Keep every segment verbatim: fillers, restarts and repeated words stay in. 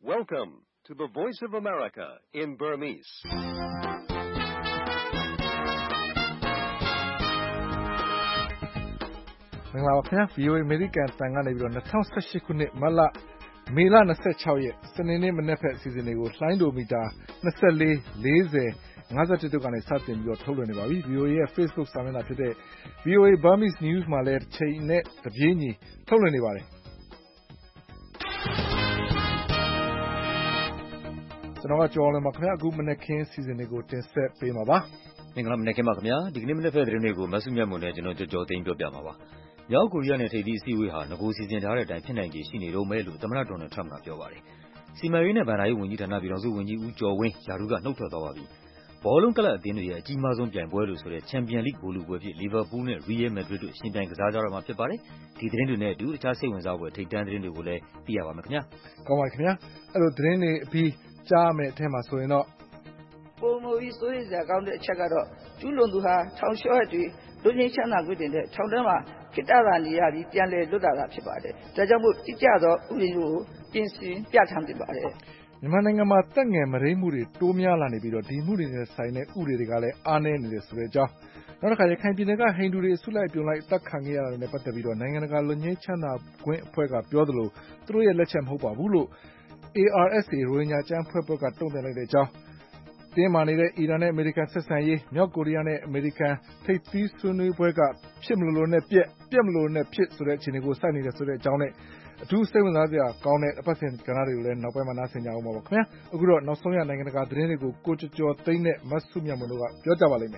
Welcome to the Voice of America in Burmese. ။မင်္ဂလာပါခင်ဗျာ V O A အမေရိကန်အသံကနေပြီးတော့၂၀၁၈ခုနှစ်မတ်လမေလ၂၆ရက်စနေနေ့မနက်ဖက်အစီအစဉ်တွေကိုလှိုင်းဒိုမီတာ၂၄ ၄၀ ၅၁တို့ကနေစတင်ပြီးတော့ထုတ်လွှင့်နေပါပြီ။ V O A ရဲ့ Facebook စာမျက်နှာဖြစ်တဲ့ V O A Burmese News မှာလည်းတစ်ချိန်နဲ့တပြေးညီထုတ်လွှင့်နေပါတယ်။ကျွန်တော်ကကြော်လွန်ပါခင်ဗျာအခုမနက်ခင်းအစီအစဉ်တွေကိုတင်ဆက်ပေးမှာပါ။မင်္ဂလာမနက်ခင်းပါခင်ဗျာဒီကနေ့မနက်ဖက်သတင်းတွေကိုမဆုမြတ်မွန်နဲ့ကျွန်တော်ကြော်ကြော်သိမ်းပြောပြမှာပါ။မြောက်ကိုရီးယားနဲ့ထိပ်သီးအစည်းအဝေးဟာငကိုစီစဉ်ထားတဲ့အတိုင်းဖြစ်နိုင်ခြေရှိနေတော့မယ်လို့သမ္မတဒေါ်နယ်ထရမ့်ကပြောပါတယ်။စီမံရေးနဲ့ဗန်ဒါရေးဝန်ကြီးဌာနပြည်ထောင်စုဝန်ကြီးဦးကျော်ဝင်းယာထူးကနှုတ်ထွက်သွားပါပြီ။ဘောလုံးကလပ်အသင်းတွေရဲ့အကြီးမားဆုံးပြိုင်ပွဲလို့ဆိုတဲ့ချန်ပီယံလိဂ်ဘောလုံးပွဲဖြစ်လီဗာပူးနဲ့ရီယယ်မက်ဒရစ်တို့ရှင်ပြိုင်ကစားကြတော့မှာဖြစ်ပါတယ်။ဒီသတင်းတွေနဲ့အတူတခြားစိတ်ဝင်စားဖွယ်ထိပ်တန်းသတင်းတွေကိုလည်းသိရပါမယ်ခင်ဗျာ။ကောင်းပါခင်ဗျာ။အဲ့လိုသတင်းတွေအပြီးကြားမယ်အထက်မှာဆိုရင်တော့ပုံမူပြီးစိုးရိမ်စရာကောင်းတဲ့အချက်ကတော့ကျူးလွန်သူဟာထောင်လျှော့တွေလူချင်းချမ်းသာခွင့်တင်တဲ့ထောင်ထဲမှာခိတ္တရာနေရပြီးပြန်လည်လွတ်လာတာဖြစ်ပါတယ်။ဒါကြောင့်မို့ကြည်ကြသောဥပဒေကိုပြင်ဆင်ပြဋ္ဌာန်းတင်ပါတယ်။မြန်မာနိုင်ငံမှာတက်ငယ်မရိမှုတွေတိုးများလာနေပြီးတော့ဒီမှုတွေနဲ့ဆိုင်တဲ့ဥပဒေတွေကလည်းအားနည်းနေတယ်ဆိုတဲ့အကြောင်းနောက်တစ်ခါရခိုင်ပြည်နယ်ကဟိန္ဒူတွေအစုလိုက်ပြုံလိုက်တပ်ခံခဲ့ရတာနဲ့ပတ်သက်ပြီးတော့နိုင်ငံတကာလွတ်ငြိမ်းချမ်းသာခွင့်အဖွဲ့ကပြောသလိုသူတို့ရဲ့လက်ချက်မဟုတ်ပါဘူးလို့ A R S A ရိုဟင်ဂျာကျန်းဖွဲ့ဘက်ကတုံ့ပြန်လိုက်တဲ့အကြောင်းတင်းမာနေတဲ့အီရန်နဲ့အမေရိကန်ဆက်ဆံရေးမြောက်ကိုရီးယားနဲ့အမေရိကန်ထိပ်သီးဆွေးနွေးပွဲကဖြစ်မလို့လို့နဲ့ပြက်ပြက်မလို့နဲ့ဖြစ်ဆိုတဲ့အခြေအနေကိုစိုက်နေတယ်ဆိုတဲ့အကြောင်းနဲ့အထူးစိတ်ဝင်စားစရာကောင်းတဲ့အပတ်စဉ်ကဏ္ဍတွေကိုလည်းနောက်ပိုင်းမှာနားဆင်ကြအောင်ပါပါခင်ဗျာအခုတော့နောက်ဆုံးရနိုင်ငံတကာသတင်းတွေကိုကိုကျော်ကျော်သိန်းနဲ့မဆုမြတ်မတို့ကပြောကြပါလိမ့်မယ်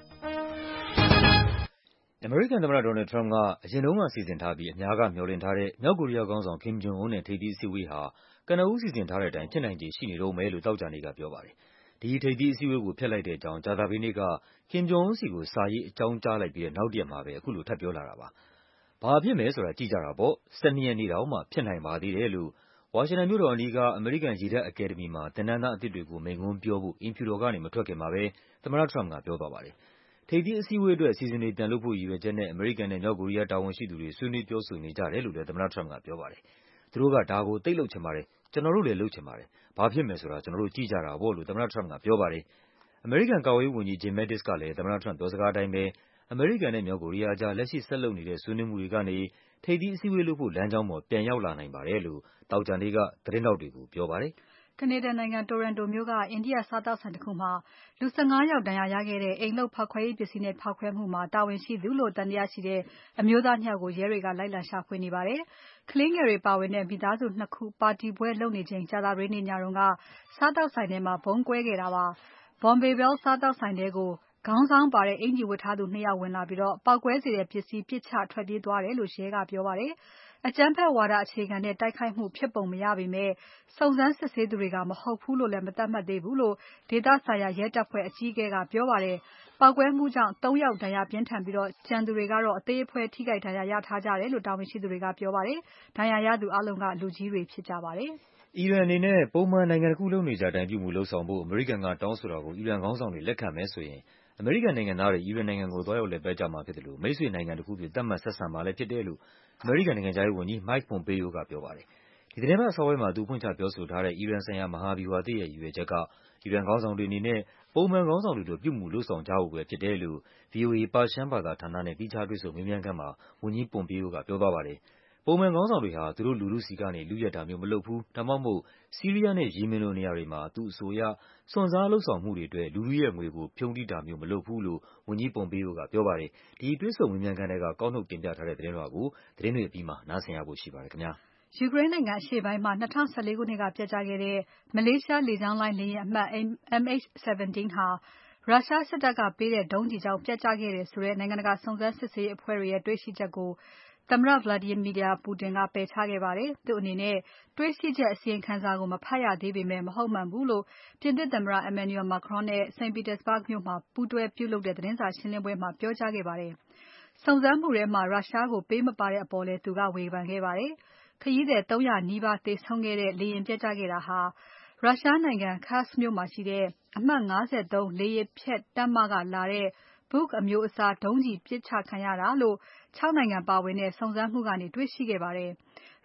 အမေရိကန်သမ္မတဒေါ်နယ်ထရမ့်ကအရင်တုန်းကစီစဉ်ထားပြီးအများကမျှော်လင့်ထားတဲ့မြောက်ကိုရီးယားခေါင်းဆောင်ကင်ဂျုံအွန်းနဲ့ထိပ်သီးအစည်းအဝေးဟာကနဦးစီစဉ်ထားတဲ့အတိုင်းဖြစ်နိုင်ခြေရှိနေတော့မယ်လို့သောကြာနေ့ကပြောပါတယ်။ဒီထိပ်သီးအစည်းအဝေးကိုဖျက်လိုက်တဲ့အကြောင်းကြာသပတေးနေ့ကကင်ဂျုံအွန်းစီကိုစာရေးအကြောင်းကြားလိုက်ပြီးတဲ့နောက်တရက်မှာပဲအခုလိုထပ်ပြောလာတာပါ။ဘာဖြစ်မယ်ဆိုတာကြည့်ကြတာပေါ့။၁၂ရက်နေ့တောင်မှဖြစ်နိုင်ပါသေးတယ်လို့ဝါရှင်တန်မြို့တော်အနီးကအမေရိကန်ရေတပ်အကယ်ဒမီမှာသင်တန်းသားအသစ်တွေကိုမိန့်ခွန်းပြောဖို့အိမ်ဖြူတော်ကနေမထွက်ခင်မှာပဲသမ္မတထရမ့်ကပြောသွားပါတယ်။ထိပ်သီးအစည်းအဝေးအတွက်အစီအစဉ်တွေပြန်လုပ်ဖို့ရည်ရွယ်ချက်နဲ့အမေရိကန်နဲ့မြောက်ကိုရီးယားတာဝန်ရှိသူတွေဆွေးနွေးပြောဆိုနေကြတယ်လို့လည်းသမ္မတထရမ့်ကပြောပါတယ်။သူတို့ကဒါကိုသိလုပ်ချင်ပါတယ်။ကျွန်တော်တို့လည်းလုပ်ချင်ပါတယ်။ဘာဖြစ်မယ်ဆိုတာကျွန်တော်တို့ကြည့်ကြတာပေါ့လို့သမ္မတထရမ့်ကပြောပါတယ်။အမေရိကန်ကာကွယ်ရေးဝန်ကြီးဂျင်မက်တစ်ကလည်းသမ္မတထရမ့်ပြောစကားအတိုင်းပဲအမေရိကန်နဲ့မြောက်ကိုရီးယားအကြားလက်ရှိဆက်လုပ်နေတဲ့ဆွေးနွေးမှုတွေကနေထိပ်သီးအစည်းအဝေးလုပ်ဖို့လမ်းကြောင်းပေါ်ပြန်ရောက်လာနိုင်ပါတယ်လို့သောကြာနေ့ကသတင်းထောက်တွေကိုပြောပါတယ်။ကနေဒါနိုင်ငံတိုရန်တိုမြို့ကအိန္ဒိယစားသောက်ဆိုင်တစ်ခုမှာလူ၁၅ယောက်ဒဏ်ရာရခဲ့တဲ့အိမ်လုပ်ဖောက်ခွဲရေးပစ္စည်းနဲ့ဖောက်ခွဲမှုမှာတာဝန်ရှိသူလို့သံသယရှိတဲ့အမျိုးသားနှစ်ယောက်ကိုရဲတွေကလိုက်လံရှာဖွေနေပါတယ်။ကလေးငယ်တွေပါဝင်တဲ့မိသားစုနှစ်ခုပါတီပွဲလုပ်နေချိန်ကြာသပတေးနေ့ညတုန်းကစားသောက်ဆိုင်ထဲမှာဗုံးကွဲခဲ့တာပါ။ Bombay Bell စားသောက်ဆိုင်ထဲကိုခေါင်းဆောင်ပါတဲ့အင်္ကျီဝတ်ထားသူနှစ်ယောက်ဝင်လာပြီးပေါက်ကွဲစေတဲ့ပစ္စည်းပစ်ချထွက်ပြေးသွားတယ်လို့ရဲကပြောပါတယ်။အကြမ်းဖက်ဝါဒအခြေခံတဲ့တိုက်ခိုက်မှုဖြစ်ပုံမရပေမဲ့စုံစမ်းစစ်ဆေးသူတွေကမဟုတ်ဘူးလို့လည်းမသတ်မှတ်သေးဘူးလို့ဒေသဆိုင်ရာရဲတပ်ဖွဲ့အကြီးအကဲကပြောပါတယ်။ပေါက်ကွဲမှုကြောင့်၃ယောက်ဒဏ်ရာပြင်းထန်ပြီးကျန်သူတွေကတော့အသေးအဖွဲထိခိုက်ဒဏ်ရာရထားကြတယ်လို့တာဝန်ရှိသူတွေကပြောပါတယ်။ဒဏ်ရာရသူအားလုံးကလူကြီးတွေဖြစ်ကြပါတယ်။အီရန်အနေနဲ့ပုံမှန်နိုင်ငံတစ်ခုလုံးနေကြအတိုင်းပြုမှုလုပ်ဆောင်ဖို့အမေရိကန်ကတောင်းဆိုတာကိုအီရန်ခေါင်းဆောင်တွေလက်ခံမယ်ဆိုရင်အမေရိကန်နိုင်ငံသားတွေအီရန်နိုင်ငံကိုသွားရောက်လည်ပတ်ကြမှာဖြစ်တယ်လို့မိတ်ဆွေနိုင်ငံတစ်ခုအဖြစ်သတ်မှတ်ဆက်ဆံမှာလည်းဖြစ်တယ်လို့အမေရိကန်နိုင်ငံခြားရေးဝန်ကြီး Mike Pompeo ကပြောပါတယ်။ဒီသီတင်းပတ်အစောပိုင်းမှာသူဖွင့်ချပြောဆိုထားတဲ့အီရန်ဆိုင်ရာမဟာဗျူဟာသစ်ရဲ့ရည်ရွယ်ချက်ကအီရန်ခေါင်းဆောင်တွေအနေနဲ့ပုံမှန်ခေါင်းဆောင်တွေလိုပြုမှုလုပ်ဆောင်ကြဖို့ပဲဖြစ်တယ်လို့ V O A ပါရှန်ဘာသာဌာနနဲ့သီးခြားတွေ့ဆုံမေးမြန်းခန်းမှာဝန်ကြီး Pompeo ကပြောသွားပါတယ်။ပုံမှန်ခေါင်းဆောင်တွေဟာသူတို့လူထုဆီကနေလုယက်တာမျိုးမလုပ်ဘူးဒါမှမဟုတ်ဆီးရီးယားနဲ့ယီမင်လိုနေရာတွေမှာသူ့အဆိုအရစွန့်စားလုပ်ဆောင်မှုတွေအတွက်လူထုရဲ့ငွေကိုဖြုန်းတီးတာမျိုးမလုပ်ဘူးလို့ဝန်ကြီး Pompeo ကပြောပါတယ်။ဒီတွေ့ဆုံမေးမြန်းခန်းထဲကကောက်နှုတ်တင်ပြထားတဲ့သတင်းလွှာကိုသတင်းတွေအပြီးမှာနားဆင်ရဖို့ရှိပါတယ်ခင်ဗျာ။ယူကရိန်းနိုင်ငံအရှေ့ပိုင်းမှာ၂၀၁၄ခုနှစ်ကပျက်ကျခဲ့တဲ့မလေးရှားလေကြောင်းလိုင်းလေယာဉ်အမှတ် M H ၁၇ ဟာရုရှားစစ်တပ်ကပေးတဲ့ဒုံးကျည်ကြောင့်ပျက်ကျခဲ့တယ်ဆိုတဲ့နိုင်ငံတကာစုံစမ်းစစ်ဆေးရေးအဖွဲ့တွေရဲ့တွေ့ရှိချက်ကိုသမ္မတ Vladimir Putin ကပယ်ချခဲ့ပါတယ်။သူ့အနေနဲ့တွေ့ရှိချက်အစီရင်ခံစာကိုမဖတ်ရသေးပေမဲ့မဟုတ်မှန်ဘူးလို့ပြင်သစ်သမ္မတ Emmanuel Macron နဲ့ Saint Petersburg မြို့မှာပူးတွဲပြုလုပ်တဲ့သတင်းစာရှင်းပွဲမှာပြောကြားခဲ့ပါတယ်။စုံစမ်းမှုထဲမှာရုရှားကိုပေးမပါတဲ့အပေါ်လည်းသူကဝေဖန်ခဲ့ပါတယ်။ခရီးသည်၃၀၀နီးပါးသေဆုံးခဲ့တဲ့လေယာဉ်ပျက်ကျခဲ့တာဟာရုရှားနိုင်ငံ Kursk မြို့မှာရှိတဲ့အမှတ်၅၃လေယာဉ်ဖျက်တပ်မကလာတဲ့ Buk အမျိုးအစားဒုံးကျည်ပစ်ချခံရတာလို့၆နိုင်ငံပါဝင်တဲ့စုံစမ်းမှုကနေတွေ့ရှိခဲ့ပါတယ်။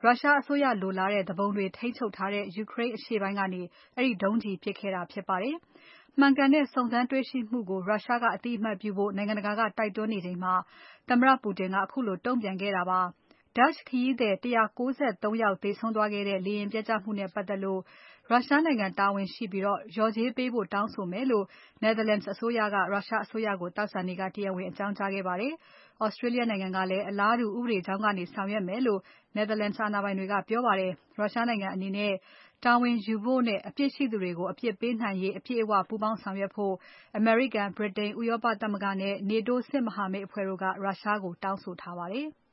ရုရှားအစိုးရလိုလားတဲ့သူပုန်တွေထိန်းချုပ်ထားတဲ့ယူကရိန်းအရှေ့ပိုင်းကနေအဲဒီဒုံးကျည်ပစ်ခဲ့တာဖြစ်ပါတယ်။မှန်ကန်တဲ့စုံစမ်းတွေ့ရှိမှုကိုရုရှားကအတိအမှတ်ပြုဖို့နိုင်ငံတကာကတိုက်တွန်းနေချိန်မှာသမ္မတပူတင်ကခုလိုတုံ့ပြန်ခဲ့တာပါ။ Dutch ခရီးသည်one hundred ninety-threeယောက်သေဆုံးသွားခဲ့တဲ့လေယာဉ်ပျက်ကျမှုနဲ့ပတ်သက်လို့ရုရှားနိုင်ငံတာဝန်ရှိပြီးလျော်ကြေးပေးဖို့တောင်းဆိုမယ်လို့ Netherlands အစိုးရကရုရှားအစိုးရကိုသောကြာနေ့ကတရားဝင်အကြောင်းကြားခဲ့ပါတယ်။ Australia နိုင်ငံကလည်းအလားတူဥပဒေကြောင်းကနေဆောင်ရွက်မယ်လို့ Netherlands အာဏာပိုင်တွေကပြောပါတယ်။ ရုရှားနိုင်ငံအနေနဲ့တာဝန်ယူဖို့နဲ့အပြစ်ရှိသူတွေကိုအပြစ်ပေးနိုင်ရေးအပြည့်အဝပူးပေါင်းဆောင်ရွက်ဖို့အမေရိကန်၊ဗြိတိန်၊ဥရောပသမဂ္ဂနဲ့ NATO စစ်မဟာမိတ်အဖွဲ့တို့ကရုရှားကိုတောင်းဆိုထားပါတယ်။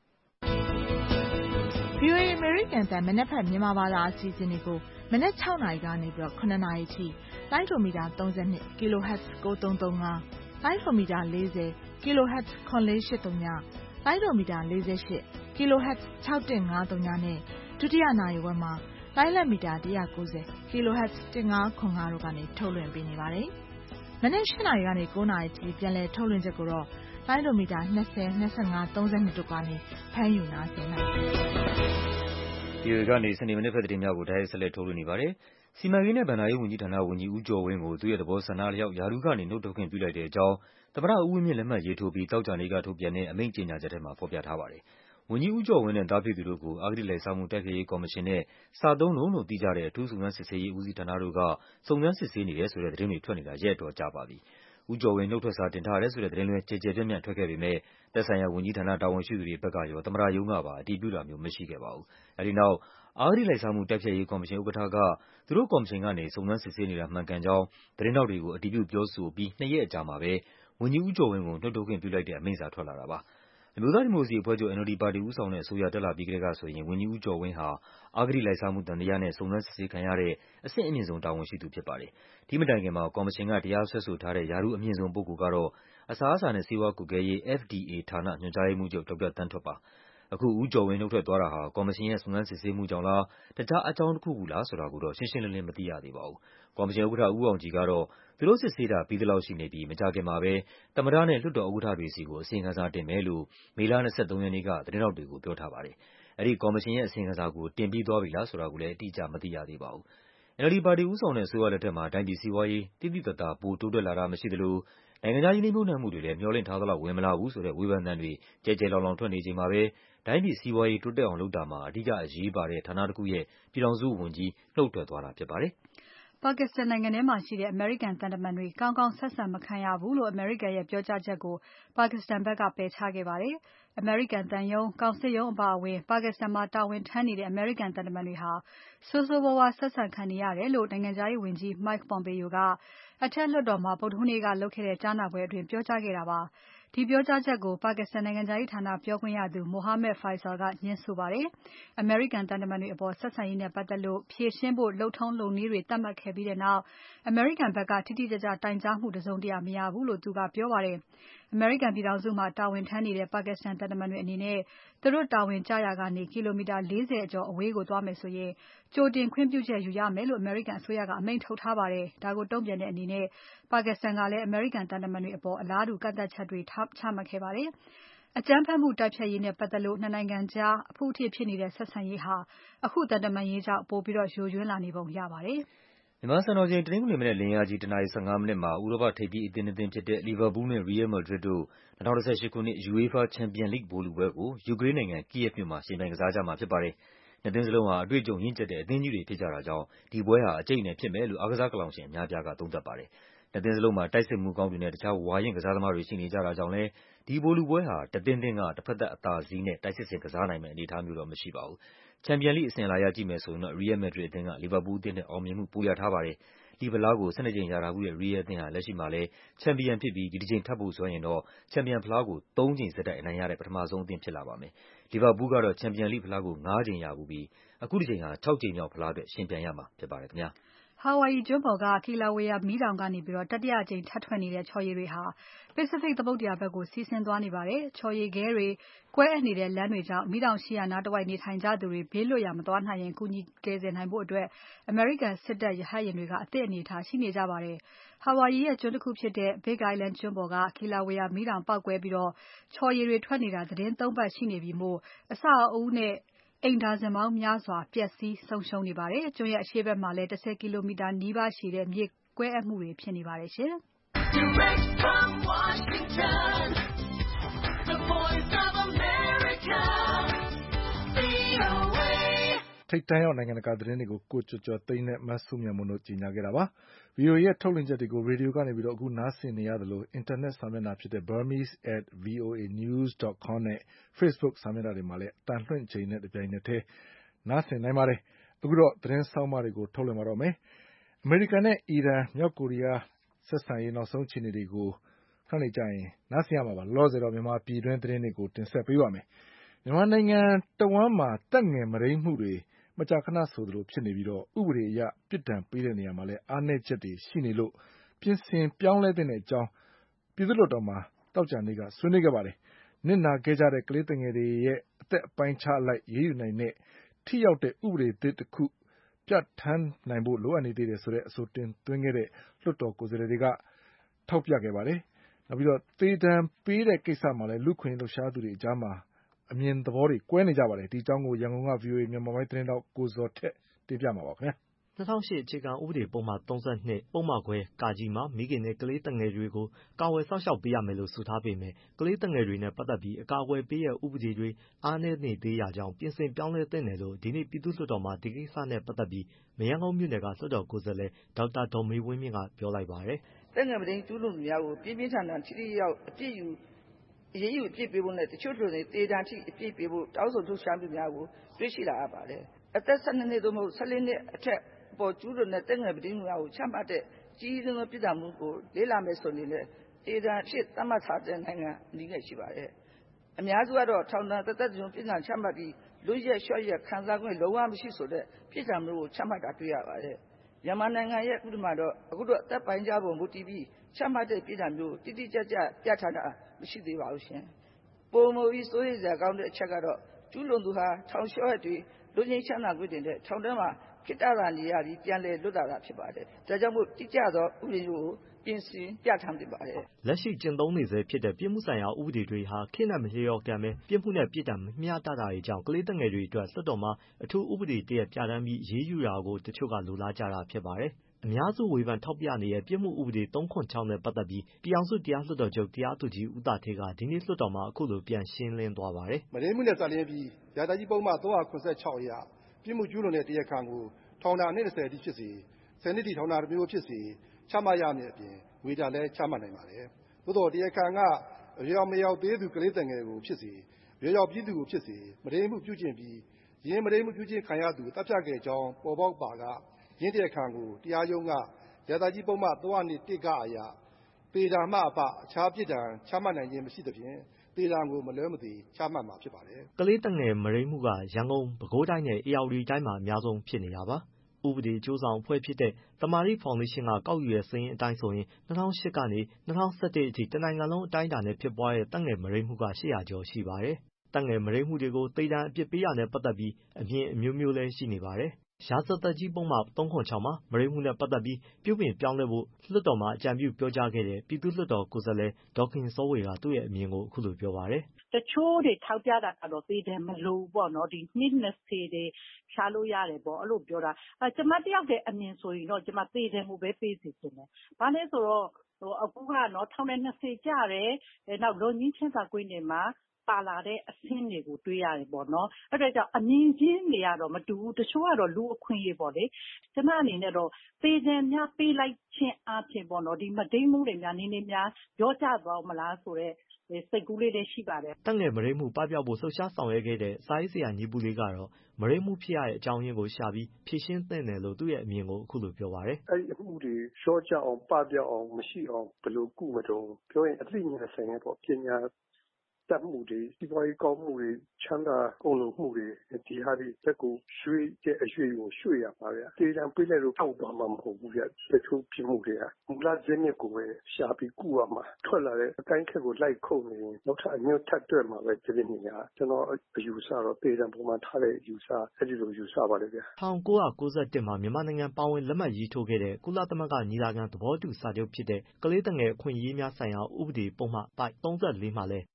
V O A အမေရိကန်အသံမနက်ဖြန်မြန်မာဘာသာအစီအစဉ်တွေကိုမနက်၆နာရီကနေပြီးတော့၇နာရီထိလိုင်းဒိုမီတာ၃၂ kilohertz ၉၃၃၅ လိုင်းဒိုမီတာ၄၀ kilohertz ၇၄၈၀ လိုင်းဒိုမီတာ၄၈ kilohertz ၆၁၅၀နဲ့ဒုတိယနာရီဝက်မှာလိုင်းလက်မီတာone ninety kilohertz ၁၅၇၅တို့ကနေထုတ်လွှင့်ပေးနေပါတယ်။မနက်၈နာရီကနေ၉နာရီထိပြန်လည်ထုတ်လွှင့်ချက်ကိုတော့လိုင်းဒိုမီတာ၂၀ ၂၅ ၃၂တို့ကနေဖမ်းယူနားဆင်နိုင်ပါတယ်။ V O A ကနေစနေမနက်ဖက်သတင်းများကိုတိုက်ရိုက်ဆက်လက်ထုတ်လွှင့်နေပါတယ်။စီမံကိန်းနဲ့ဘဏ္ဍာရေးဝန်ကြီးဌာနဝန်ကြီးဦးကျော်ဝင်းကိုသူ့ရဲ့သဘောဆန္ဒအလျောက်ရာထူးကနေနုတ်ထွက်ခွင့်ပြုလိုက်တဲ့အကြောင်းသမ္မတဦးဝင်းမြင့်လက်မှတ်ရေးထိုးပြီးသောကြာနေ့ကထုတ်ပြန်တဲ့အမိန့်ကြေညာချက်ထဲမှာဖော်ပြထားပါတယ်။ဝန်ကြီးဦးကျော်ဝင်းနဲ့သားဖြစ်သူတို့ကိုအဂတိလိုက်စားမှုတိုက်ဖျက်ရေးကော်မရှင်နဲ့စသုံးလုံးလို့သိကြတဲ့အထူးစုံစမ်းစစ်ဆေးရေးဦးစီးဌာနတို့ကစုံစမ်းစစ်ဆေးနေတယ်ဆိုတဲ့သတင်းတွေထွက်နေတာရက်အတော်ကြာပါပြီ။ဦးကျော်ဝင်းနုတ်ထွက်စာတင်ထားတယ်ဆိုတဲ့သတင်းလည်းကျယ်ကျယ်ပြန့်ပြန့်ထွက်ခဲ့ပေမဲ့သက်ဆိုင်ရာဝန်ကြီးဌာနတာဝန်ရှိသူတွေဘက်ကရောသမ္မတရုံးကပါအတည်ပြုတာမျိုးမရှိခဲ့ပါဘူး။အဲဒီနောက်အဂတိလိုက်စားမှုတိုက်ဖျက်ရေးကော်မရှင်ဥက္ကဋ္ဌကသူတို့ကော်မရှင်ကနေစုံစမ်းစစ်ဆေးနေတာမှန်ကန်ကြောင်းသတင်းထောက်တွေကိုအတည်ပြုပြောဆိုပြီးနှစ်ရက်အကြာမှာပဲဝန်ကြီးဦးကျော်ဝင်းကိုနုတ်ထွက်ခွင့်ပြုလိုက်တဲ့အမိန့်စာထွက်လာတာပါ။အမျိုးသားဒီမိုကရေစီအဖွဲ့ချုပ် N L D ပါတီဦးဆောင်တဲ့အစိုးရတက်လာပြီးကတည်းကဆိုရင်ဝန်ကြီးဦးကျော်ဝင်းဟာအဂတိလိုက်စားမှုသံသယနဲ့စုံစမ်းစစ်ဆေးခံရတဲ့အဆင့်အမြင့်ဆုံးတာဝန်ရှိသူဖြစ်ပါတယ်။ဒီမတိုင်ခင်မှာကော်မရှင်ကတရားစွဲဆိုထားတဲ့ရာထူးအမြင့်ဆုံးပုဂ္ဂိုလ်ကတော့အစားအစာနဲ့ဆေးဝါးကွပ်ကဲရေး F D A ဌာနညွှန်ကြားရေးမှူးချုပ်ဒေါက်တာသန်းထွဋ်ပါ။အခုဦးကျော်ဝင်းနုတ်ထွက်သွားတာဟာကော်မရှင်ရဲ့စုံစမ်းစစ်ဆေးမှုကြောင့်လားတခြားအကြောင်းတခုခုလားဆိုတာကိုတော့ရှင်းရှင်းလင်းလင်းမသိရသေးပါဘူး။ကော်မရှင်ဥက္ကဋ္ဌဦးအောင်ကြည်ကတော့သူတို့စစ်ဆေးတာပြီးသလောက်ရှိနေပြီးမကြာခင်မှာပဲသမ္မတနဲ့လွှတ်တော်ဥက္ကဋ္ဌတွေဆီကိုအစီရင်ခံစာတင်မယ်လို့မေလ၂၃ရက်နေ့ကသတင်းထောက်တွေကိုပြောထားပါတယ်။အဲဒီကော်မရှင်ရဲ့အစီရင်ခံစာကိုတင်ပြီးသွားပြီလားဆိုတာကိုလည်းအတိအကျမသိရသေးပါဘူး။ N L D ပါတီဦးဆောင်တဲ့အစိုးရလက်ထက်မှာတိုင်းပြည်စီးပွားရေးသိသိသာသာပိုတိုးတက်လာတာမရှိသလိုနိုင်ငံခြားရင်းနှီးမြှုပ်နှံမှုတွေလည်းမျှော်လင့်ထားသလောက်ဝင်မလာဘူးဆိုတဲ့ဝေဖန်သံတွေကျယ်ကျယ်လောင်လောင်ထွက်နေချိန်မှာပဲတိုင်းပြည်စီးပွားရေးတိုးတက်အောင်လုပ်တာမှာအဓိကအရေးပါတဲ့ဌာနတခုရဲ့ပြည်ထောင်စုဝန်ကြီးနုတ်ထွက်သွားတာဖြစ်ပါတယ်။ Pakistan နိုင်ငံထဲမှာရှိတဲ့အမေရိကန်သံတမန်တွေကောင်းကောင်းဆက်ဆံမခံရဘူးလို့အမေရိကန်ရဲ့ပြောကြားချက်ကို Pakistan ဘက်ကပယ်ချခဲ့ပါတယ်။ အမေရိကန်သံရုံး၊ကောင်စစ်ရုံးအပါအဝင် Pakistan မှာတာဝန်ထမ်းနေတဲ့အမေရိကန်သံတမန်တွေဟာဆိုးဆိုးဝါးဝါးဆက်ဆံခံနေရတယ်လို့နိုင်ငံခြားရေးဝန်ကြီး Mike Pompeo ကအထက်လွှတ်တော်မှာဗုဒ္ဓဟူးနေ့ကလုပ်ခဲ့တဲ့ကြားနာပွဲအတွင်းပြောကြားခဲ့တာပါ။ဒီပြောကြားချက်ကို Pakistan နိုင်ငံခြားရေးဌာနပြောခွင့်ရသူ Mohammad Faisal ကငြင်းဆိုပါတယ်။ အမေရိကန်သံတမန်တွေအပေါ်ဆက်ဆံရေးနဲ့ပတ်သက်လို့ဖြေရှင်းဖို့လုပ်ထုံးလုပ်နည်းတွေသတ်မှတ်ခဲ့ပြီးနောက်အမေရိကန်ဘက်ကတိတိကျကျတိုင်ကြားမှုတစုံတရာမရဘူးလို့သူကပြောပါတယ်။ အမေရိကန်ပြည်ထောင်စုမှာတာဝန်ထမ်းနေတဲ့ Pakistan သံတမန်တွေအနေနဲ့သူတို့တာဝန်ကျရာကနေကီလိုမီတာ၄၀ကျော်အဝေးကိုသွားမယ်ဆိုရင်ကြိုတင်ခွင့်ပြုချက်ယူရမယ်လို့အမေရိကန်အစိုးရကအမိန့်ထုတ်ထားပါတယ်။ဒါကိုတုံ့ပြန်တဲ့အနေနဲ့ Pakistan ကလည်းအမေရိကန်သံတမန်တွေအပေါ်အလားတူကန့်သတ်ချက်တွေချမှတ်ခဲ့ပါတယ်။အကြမ်းဖက်မှုတိုက်ဖျက်ရေးနဲ့ပတ်သက်လို့နှစ်နိုင်ငံကြားအဖုအထစ်ဖြစ်နေတဲ့ဆက်ဆံရေးဟာအခုသံတမန်ရေးကြောင့်ပိုပြီးယိုယွင်းလာနေပုံရပါတယ်။မြန်မာစံတော်ချိန်တနင်္ဂနွေမနက်လင်းအားကြီးတနာရီ၁၅မိနစ်မှာဥရောပထိပ်သီးအသင်းနှစ်သင်းဖြစ်တဲ့ Liverpool နဲ့ Real Madrid တို့၂၀၁၈ခုနှစ် UEFA Champions League ဗိုလ်လုပွဲကိုယူကရိန်းနိုင်ငံ Kyiv မြို့မှာယှဉ်ပြိုင်ကစားကြမှာဖြစ်ပါတယ်။နှစ်သင်းစလုံးဟာအတွေ့အကြုံရင့်ကျက်တဲ့အသင်းကြီးတွေဖြစ်ကြတာကြောင့်ဒီပွဲဟာအကြိတ်အနယ်ဖြစ်မယ်လို့အားကစားကလောင်ရှင်အများအပြားကသုံးသပ်ပါတယ်။နှစ်သင်းစလုံးမှာတိုက်စစ်မှုကောင်းတွေနဲ့တခြားဝါရင့်ကစားသမားတွေရှိနေကြတာကြောင့်လည်းဒီဗိုလ်လုပွဲဟာတသင်းသင်းကတဖက်သတ်အသာစီးနဲ့တိုက်စစ်ဆင်ကစားနိုင်မယ့်အနေအထားမျိုးတော့မရှိပါဘူး။ Champions League အစဉ်အလာအရကြည့်မယ်ဆိုရင်တော့ Real Madrid အသင်းက Liverpool အသင်းထက်အောင်မြင်မှုပိုရထားပါတယ်။ လိဖလားကို၁၂ကြိမ်ရထားဖူးတဲ့ Real အသင်းဟာလက်ရှိမှာလည်းချန်ပီယံဖြစ်ပြီးဒီတကြိမ်ထပ်ဖို့စွမ်းရင်တော့ချန်ပီယံဖလားကိုသုံးကြိမ်ဆက်တိုက်အနိုင်ရတဲ့ပထမဆုံးအသင်းဖြစ်လာပါမယ်။ Liverpool ကတော့ Champions League ဖလားကိုငါးကြိမ်ရဖူးပြီးအခုတကြိမ်ဟာခြောက်ကြိမ်မြောက်ဖလားအတွက်ယှဉ်ပြိုင်ရမှာဖြစ်ပါတယ်ခင်ဗျာ။ Hawaii ကျွန်းပေါ်က Kilauea မီးတောင်ကနေတတိယအကြိမ်ထပ်ထွက်နေတဲ့ချော်ရည်တွေဟာ Pacific သမုဒ္ဒရာဘက်ကိုစီးဆင်းသွားနေပါတယ်။ချော်ရည်ခဲတွေကွဲအက်နေတဲ့လမ်းတွေကြောင့်မီးတောင်ရှိရာနားတဝိုက်နေထိုင်ကြသူတွေဘေးလွတ်ရာမသွားနိုင်ရင်ကူညီကယ်ဆယ်နိုင်ဖို့အမေရိကန်စစ်တပ်ရဟတ်ယာဉ်တွေကအသင့်အနေအထားရှိနေကြပါတယ်။ Hawaii ရဲ့ကျွန်းတခုဖြစ်တဲ့ Big Island ကျွန်းပေါ်က Kilauea မီးတောင်ပေါက်ကွဲပြီးချော်ရည်တွေထွက်နေတာသီတင်းသုံးပတ်ရှိနေပြီမို့အဆောက်အဦးနဲ့အိမ်ဒါဇင်ပေါင်းများစွာပျက်စီးဆုံးရှုံးနေပါတယ်။ကျွန်းရဲ့အရှေ့ဘက်မှာလည်း၁၀ကီလိုမီတာနီးပါးရှည်တဲ့မြေကွဲအက်မှုတွေဖြစ်နေပါတယ်ရှင်။ Direct from Washington, the voice of America, V O A ထိပ်တန်းရောက်နိုင်ငံတကာသတင်းတွေကိုကိုကျော်ကျော်သိန်းနဲ့မဆုမြတ်မွန်တို့ကြီးညာခဲ့တာပါ။ V O A ရဲ့ထုတ်လွှင့်ချက်တွေကိုရေဒီယိုကနေပြီးတော့အခုနားဆင်နေရသလိုအင်တာနက်စာမျက်နှာဖြစ်တဲ့ burmese at voanews dot com နဲ့ Facebook စာမျက်နှာတွေမှာလည်းအတန်လွှင့်ချိန်နဲ့တပြိုင်နက်တည်းနားဆင်နိုင်ပါတယ်။အခုတော့သတင်းဆောင်းပါးတွေကိုထုတ်လွှင့်ပါတော့မယ်။အမေရိကန်နဲ့အီရန်မြောက်ကိုရီးယားဆက်ဆံရေးနောက်ဆုံးအခြေအနေတွေကိုခဏနေကြရင်နားဆင်ရမှာပါ။လောလောဆယ်တော့မြန်မာပြည်တွင်းသတင်းတွေကိုတင်ဆက်ပေးပါမယ်။မြန်မာနိုင်ငံတဝန်းမှာတက်ငယ်မုဒိမ်းမှုတွေမကြာခဏဆိုသလိုဖြစ်နေပြီးတော့ဥပဒေအရပြစ်ဒဏ်ပေးတဲ့နေရာမှာလည်းအားနည်းချက်တွေရှိနေလို့ပြင်ဆင်ပြောင်းလဲတဲ့အကြောင်းပြည်သူ့လွှတ်တော်မှာတောက်ကြနေ့ကဆွေးနွေးခဲ့ပါတယ်။နစ်နာခဲ့ကြတဲ့ကလေးငယ်တွေရဲ့အသက်အပိုင်းခြားအလိုက်ရေးယူနိုင်တဲ့ထိရောက်တဲ့ဥပဒေသစ်တစ်ခုပြဋ္ဌာန်းနိုင်ဖို့လိုအပ်နေသေးတယ်ဆိုတဲ့အဆိုတင်သွင်းခဲ့တဲ့လွှတ်တော်ကိုယ်စားလှယ်တွေကထောက်ပြခဲ့ပါတယ်။နောက်ပြီးတော့သေဒဏ်ပေးတဲ့ကိစ္စမှာလည်းလူခွင့်လှုပ်ရှားသူတွေအကြားမှာအမြင်သဘောတွေကွဲနေကြပါတယ်။ဒီအကြောင်းကိုရန်ကုန်က V O A မြန်မာပိုင်းသတင်းတောက်ကိုဇော်ထက်တင်ပြမှာပါခင်ဗျာ။၂၀၀၈အခြေခံဥပဒေပုဒ်မ၃၂ပုဒ်မခွဲ(က)မှာမိခင်နဲ့ကလေးသူငယ်တွေကိုကာကွယ်စောင့်ရှောက်ပေးရမယ်လို့ဆိုထားပေမဲ့ကလေးသူငယ်တွေနဲ့ပတ်သက်ပြီးအကာအကွယ်ပေးတဲ့ဥပဒေတွေအားနည်းနေသေးတာကြောင့်ပြင်ဆင်ပြောင်းလဲသင့်တယ်လို့ဒီနေ့ပြည်သူ့လွှတ်တော်မှာဒီကိစ္စနဲ့ပတ်သက်ပြီးမရမ်းကုန်းမြို့နယ်ကလွှတ်တော်ကိုယ်စားလှယ်ဒေါက်တာဒေါ်မေဝင်းမြင့်ကပြောလိုက်ပါတယ်။သက်ငယ်မုဒိမ်းကျူးလွန်သူများကိုပြင်းပြင်းထန်ထန်ထိထိရောက်အပြစ်ယူအရေးယူအပြစ်ပေးဖို့နဲ့တချို့ဆိုရင်သေဒဏ်ထိအပြစ်ပေးဖို့တောင်းဆိုလှုပ်ရှားမှုများကိုတွေ့ရှိလာရပါတယ်။အသက်၁၂နှစ်သို့မဟုတ်၁၄နှစ်အထက်အပေါ်ကျူးလွန်တဲ့သက်ငယ်မုဒိမ်းမှုများကိုချမှတ်တဲ့ကြီးကြီးမားမားပြစ်ဒဏ်မှုကိုလေ့လာမယ်ဆိုရင်လည်းသေဒဏ်အဖြစ်သတ်မှတ်ထားတဲ့နိုင်ငံအနည်းငယ်ရှိပါတယ်။အများစုကတော့ထောင်ဒဏ်တစ်သက်တစ်ကျွန်းပြစ်ဒဏ်ချမှတ်ပြီးလွတ်ရက်လျှော့ရက်ခံစားခွင့်လုံးဝမရှိဆိုတဲ့ပြစ်ဒဏ်မျိုးကိုချမှတ်တာတွေ့ရပါတယ်။မြန်မာနိုင်ငံရဲ့ဥပဒေမှာတော့အခုတော့အသက်ပိုင်းခြားပုံမူတည်ပြီးချမှတ်တဲ့ပြစ်ဒဏ်မျိုးတိတိကျကျပြဋ္ဌာန်းတာမရှိသေးပါဘူးရှင်။ပိုမိုပြီးစိုးရိမ်စရာကောင်းတဲ့အချက်ကတော့ကျူးလွန်သူဟာထောင်လျှော့ရက်တွေလွတ်ငြိမ်းချမ်းသာခွင့်တင်တဲ့ထောင်ထဲမှာခေတ္တသာနေရပြီးပြန်လည်လွတ်လာတာဖြစ်ပါတယ်။ဒါကြောင့်မို့တိကျသောဥပဒေမျိုးကိုပြင်ဆင်ပြဋ္ဌာန်းသင့်ပါတယ်။လက်ရှိကျင့်သုံးနေဆဲဖြစ်တဲ့ပြစ်မှုဆိုင်ရာဥပဒေတွေဟာခေတ်နဲ့မလျော်ကန်ပဲပြစ်မှုနဲ့ပြစ်ဒဏ်မမျှတတာတွေကြောင့်ကလေးသူငယ်တွေအတွက်လွှတ်တော်မှာအထူးဥပဒေတစ်ရပ်ပြဋ္ဌာန်းပြီးအရေးယူတာကိုတချို့ကလိုလားကြတာဖြစ်ပါတယ်။အများစုဝေဖန်ထောက်ပြနေတဲ့ပြစ်မှုဥပဒေ၃၇၆နဲ့ပတ်သက်ပြီးပြည်ထောင်စုတရားလွှတ်တော်ချုပ်တရားသူကြီးဦးသာဌေးကဒီနေ့လွှတ်တော်မှာအခုလိုပြန်ရှင်းလင်းသွားပါတယ်။မုဒိမ်းမှုနဲ့စပ်လျဉ်းပြီးရာဇသတ်ကြီးပုဒ်မ၃၇၆အရပြစ်မှုကျူးလွန်တဲ့တရားခံကိုထောင်ဒဏ်အနှစ်၂၀အထိဖြစ်စေဆယ်နှစ်ထိထောင်ဒဏ်တစ်မျိုးဖြစ်စေချမှတ်ရမည့်အပြင်ငွေဒဏ်လည်းချမှတ်နိုင်ပါတယ်။သို့သော်တရားခံကအရွယ်မရောက်သေးသူကလေးသူငယ်ကိုဖြစ်စေရွယ်ရောက်ပြီးသူကိုဖြစ်စေမုဒိမ်းမှုပြုကျင့်ပြီးယင်းမုဒိမ်းမှုပြုကျင့်ခံရသူသတ်ဖြတ်ခဲ့ကြောင်းပေါ်ပေါက်ပါကယင်းတရားခံကိုတရားရုံးကရာဇသတ်ကြီးပုဒ်မ၃၀၂ ၁ ကအရသေဒဏ်မှအပအခြားပြစ်ဒဏ်ချမှတ်နိုင်ခြင်းမရှိသဖြင့်သေဒဏ်ကိုမလွဲမသွေချမှတ်မှာဖြစ်ပါတယ်။ကလေးသူငယ်မုဒိမ်းမှုကရန်ကုန်ပဲခူးတိုင်းနဲ့ဧရာဝတီတိုင်းမှာအများဆုံးဖြစ်နေတာပါ။ဥပဒေအကျိုးဆောင်အဖွဲ့ဖြစ်တဲ့သမာဓိဖောင်ဒေးရှင်းကကောက်ယူတဲ့စာရင်းအတိုင်းဆိုရင်၂၀၀၈ကနေ၂၀၁၁အထိတနိုင်ငံလုံးအတိုင်းအတာနဲ့ဖြစ်ပွားတဲ့သက်ငယ်မုဒိမ်းမှုက၈၀၀ကျော်ရှိပါတယ်။သက်ငယ်မုဒိမ်းမှုတွေကိုသေဒဏ်အပြစ်ပေးတာနဲ့ပတ်သက်ပြီးအမြင်အမျိုးမျိုးလည်းရှိနေပါတယ်။ရာဇသတ်ကြီးပုဒ်မ၃၇၆မှာမုဒိမ်းမှုနဲ့ပတ်သက်ပြီးပြုပြင်ပြောင်းလဲဖို့လွှတ်တော်မှာအကြံပြုပြောကြားခဲ့တဲ့ပြည်သူ့လွှတ်တော်ကိုယ်စားလှယ်ဒေါ်ခင်စောဝေကသူ့ရဲ့အမြင်ကိုအခုလိုပြောပါတယ်။တချို့တွေထောက်ပြတာကတော့သေဒဏ်မလိုဘူးပေါ့နော်ဒီနှစ်၂၀တွေဖြားလို့ရတယ်ပေါ့အဲ့လိုပြောတာအဲကျမတယောက်တည်းအမြင်ဆိုရင်တော့ကျမသေဒဏ်ကိုပဲပေးစီချင်တယ်။ဘာလဲဆိုတော့ဟိုအခုကနော်ထောင်ထဲ၂၀ကျတယ်နောက်လွန်ငင်းချမ်းသာခွင့်တွေမှာပါလာတဲ့အဆင့်တွေကိုတွေးရတယ်ပေါ့နော်အဲ့ဒါကြောင့်အမြင်ချင်းတွေကတော့မတူဘူးတချို့ကတော့လူအခွင့်အရေးပေါ့လေကျမအနေနဲ့တော့သေဒဏ်များပေးလိုက်ခြင်းအပြင်ပေါ့နော်ဒီမဒိမ်းမှုတွေများနည်းနည်းများရောကြသွားမလားဆိုတော့စိတ်ကူးလေးလည်းရှိပါတယ်။သက်ငယ်မုဒိမ်းမှုပပျောက်ဖို့လှုပ်ရှားဆောင်ရွက်ခဲ့တဲ့စာရေးဆရာညီပူလေးကတော့မုဒိမ်းမှုဖြစ်ရတဲ့အကြောင်းရင်းကိုရှာပြီးဖြေရှင်းသင့်တယ်လို့သူ့ရဲ့အမြင်ကိုအခုလိုပြောပါတယ်။အဲ့ဒီအမှုတွေလျှော့ကျအောင်ပပျောက်အောင်မရှိအောင်ဘယ်လိုကုမတုံးပြောရင်အသိဉာဏ်ဆိုင်ရဲ့ပေါ့ပညာတတ်မှုတွေဒီပွားရေးကောင်းမှုတွေချမ်းသာကုန်လုံးမှုတွေဒီဟာတွေတက်ကိုရွှေ့တဲ့အရွှေ့ကိုရွှေ့ရပါဗျာ။တေတံပေးလိုက်လို့ထောက်သွားမှာမဟုတ်ဘူးဗျ။တချို့ပြမှုတွေကမူလဇင်းမြစ်ကိုပဲရှာပြီးကုရမှာထွက်လာတဲ့အတိုင်းခက်ကိုလိုက်ခုတ်နေရင်နောက်ထပ်အညွတ်ထပ်တွက်မှာပဲဒီနေ့ညာကျွန်တော်အယူဆတော့တေတံပုံမှန်ထားတဲ့အယူဆအဲ့ဒီလိုယူဆပါလေဗျာ။၁၉၉၁မှာမြန်မာနိုင်ငံပါဝင်လက်မှတ်ရေးထိုးခဲ့တဲ့ကုလသမဂ္ဂညီလာခံသဘောတူစာချုပ်ဖြစ်တဲ့ကလေးသူငယ်အခွင့်အရေးများဆိုင်ရာဥပဒေပုဒ်မပိုဒ်၃၄မှာလည်းကလေးသူငယ်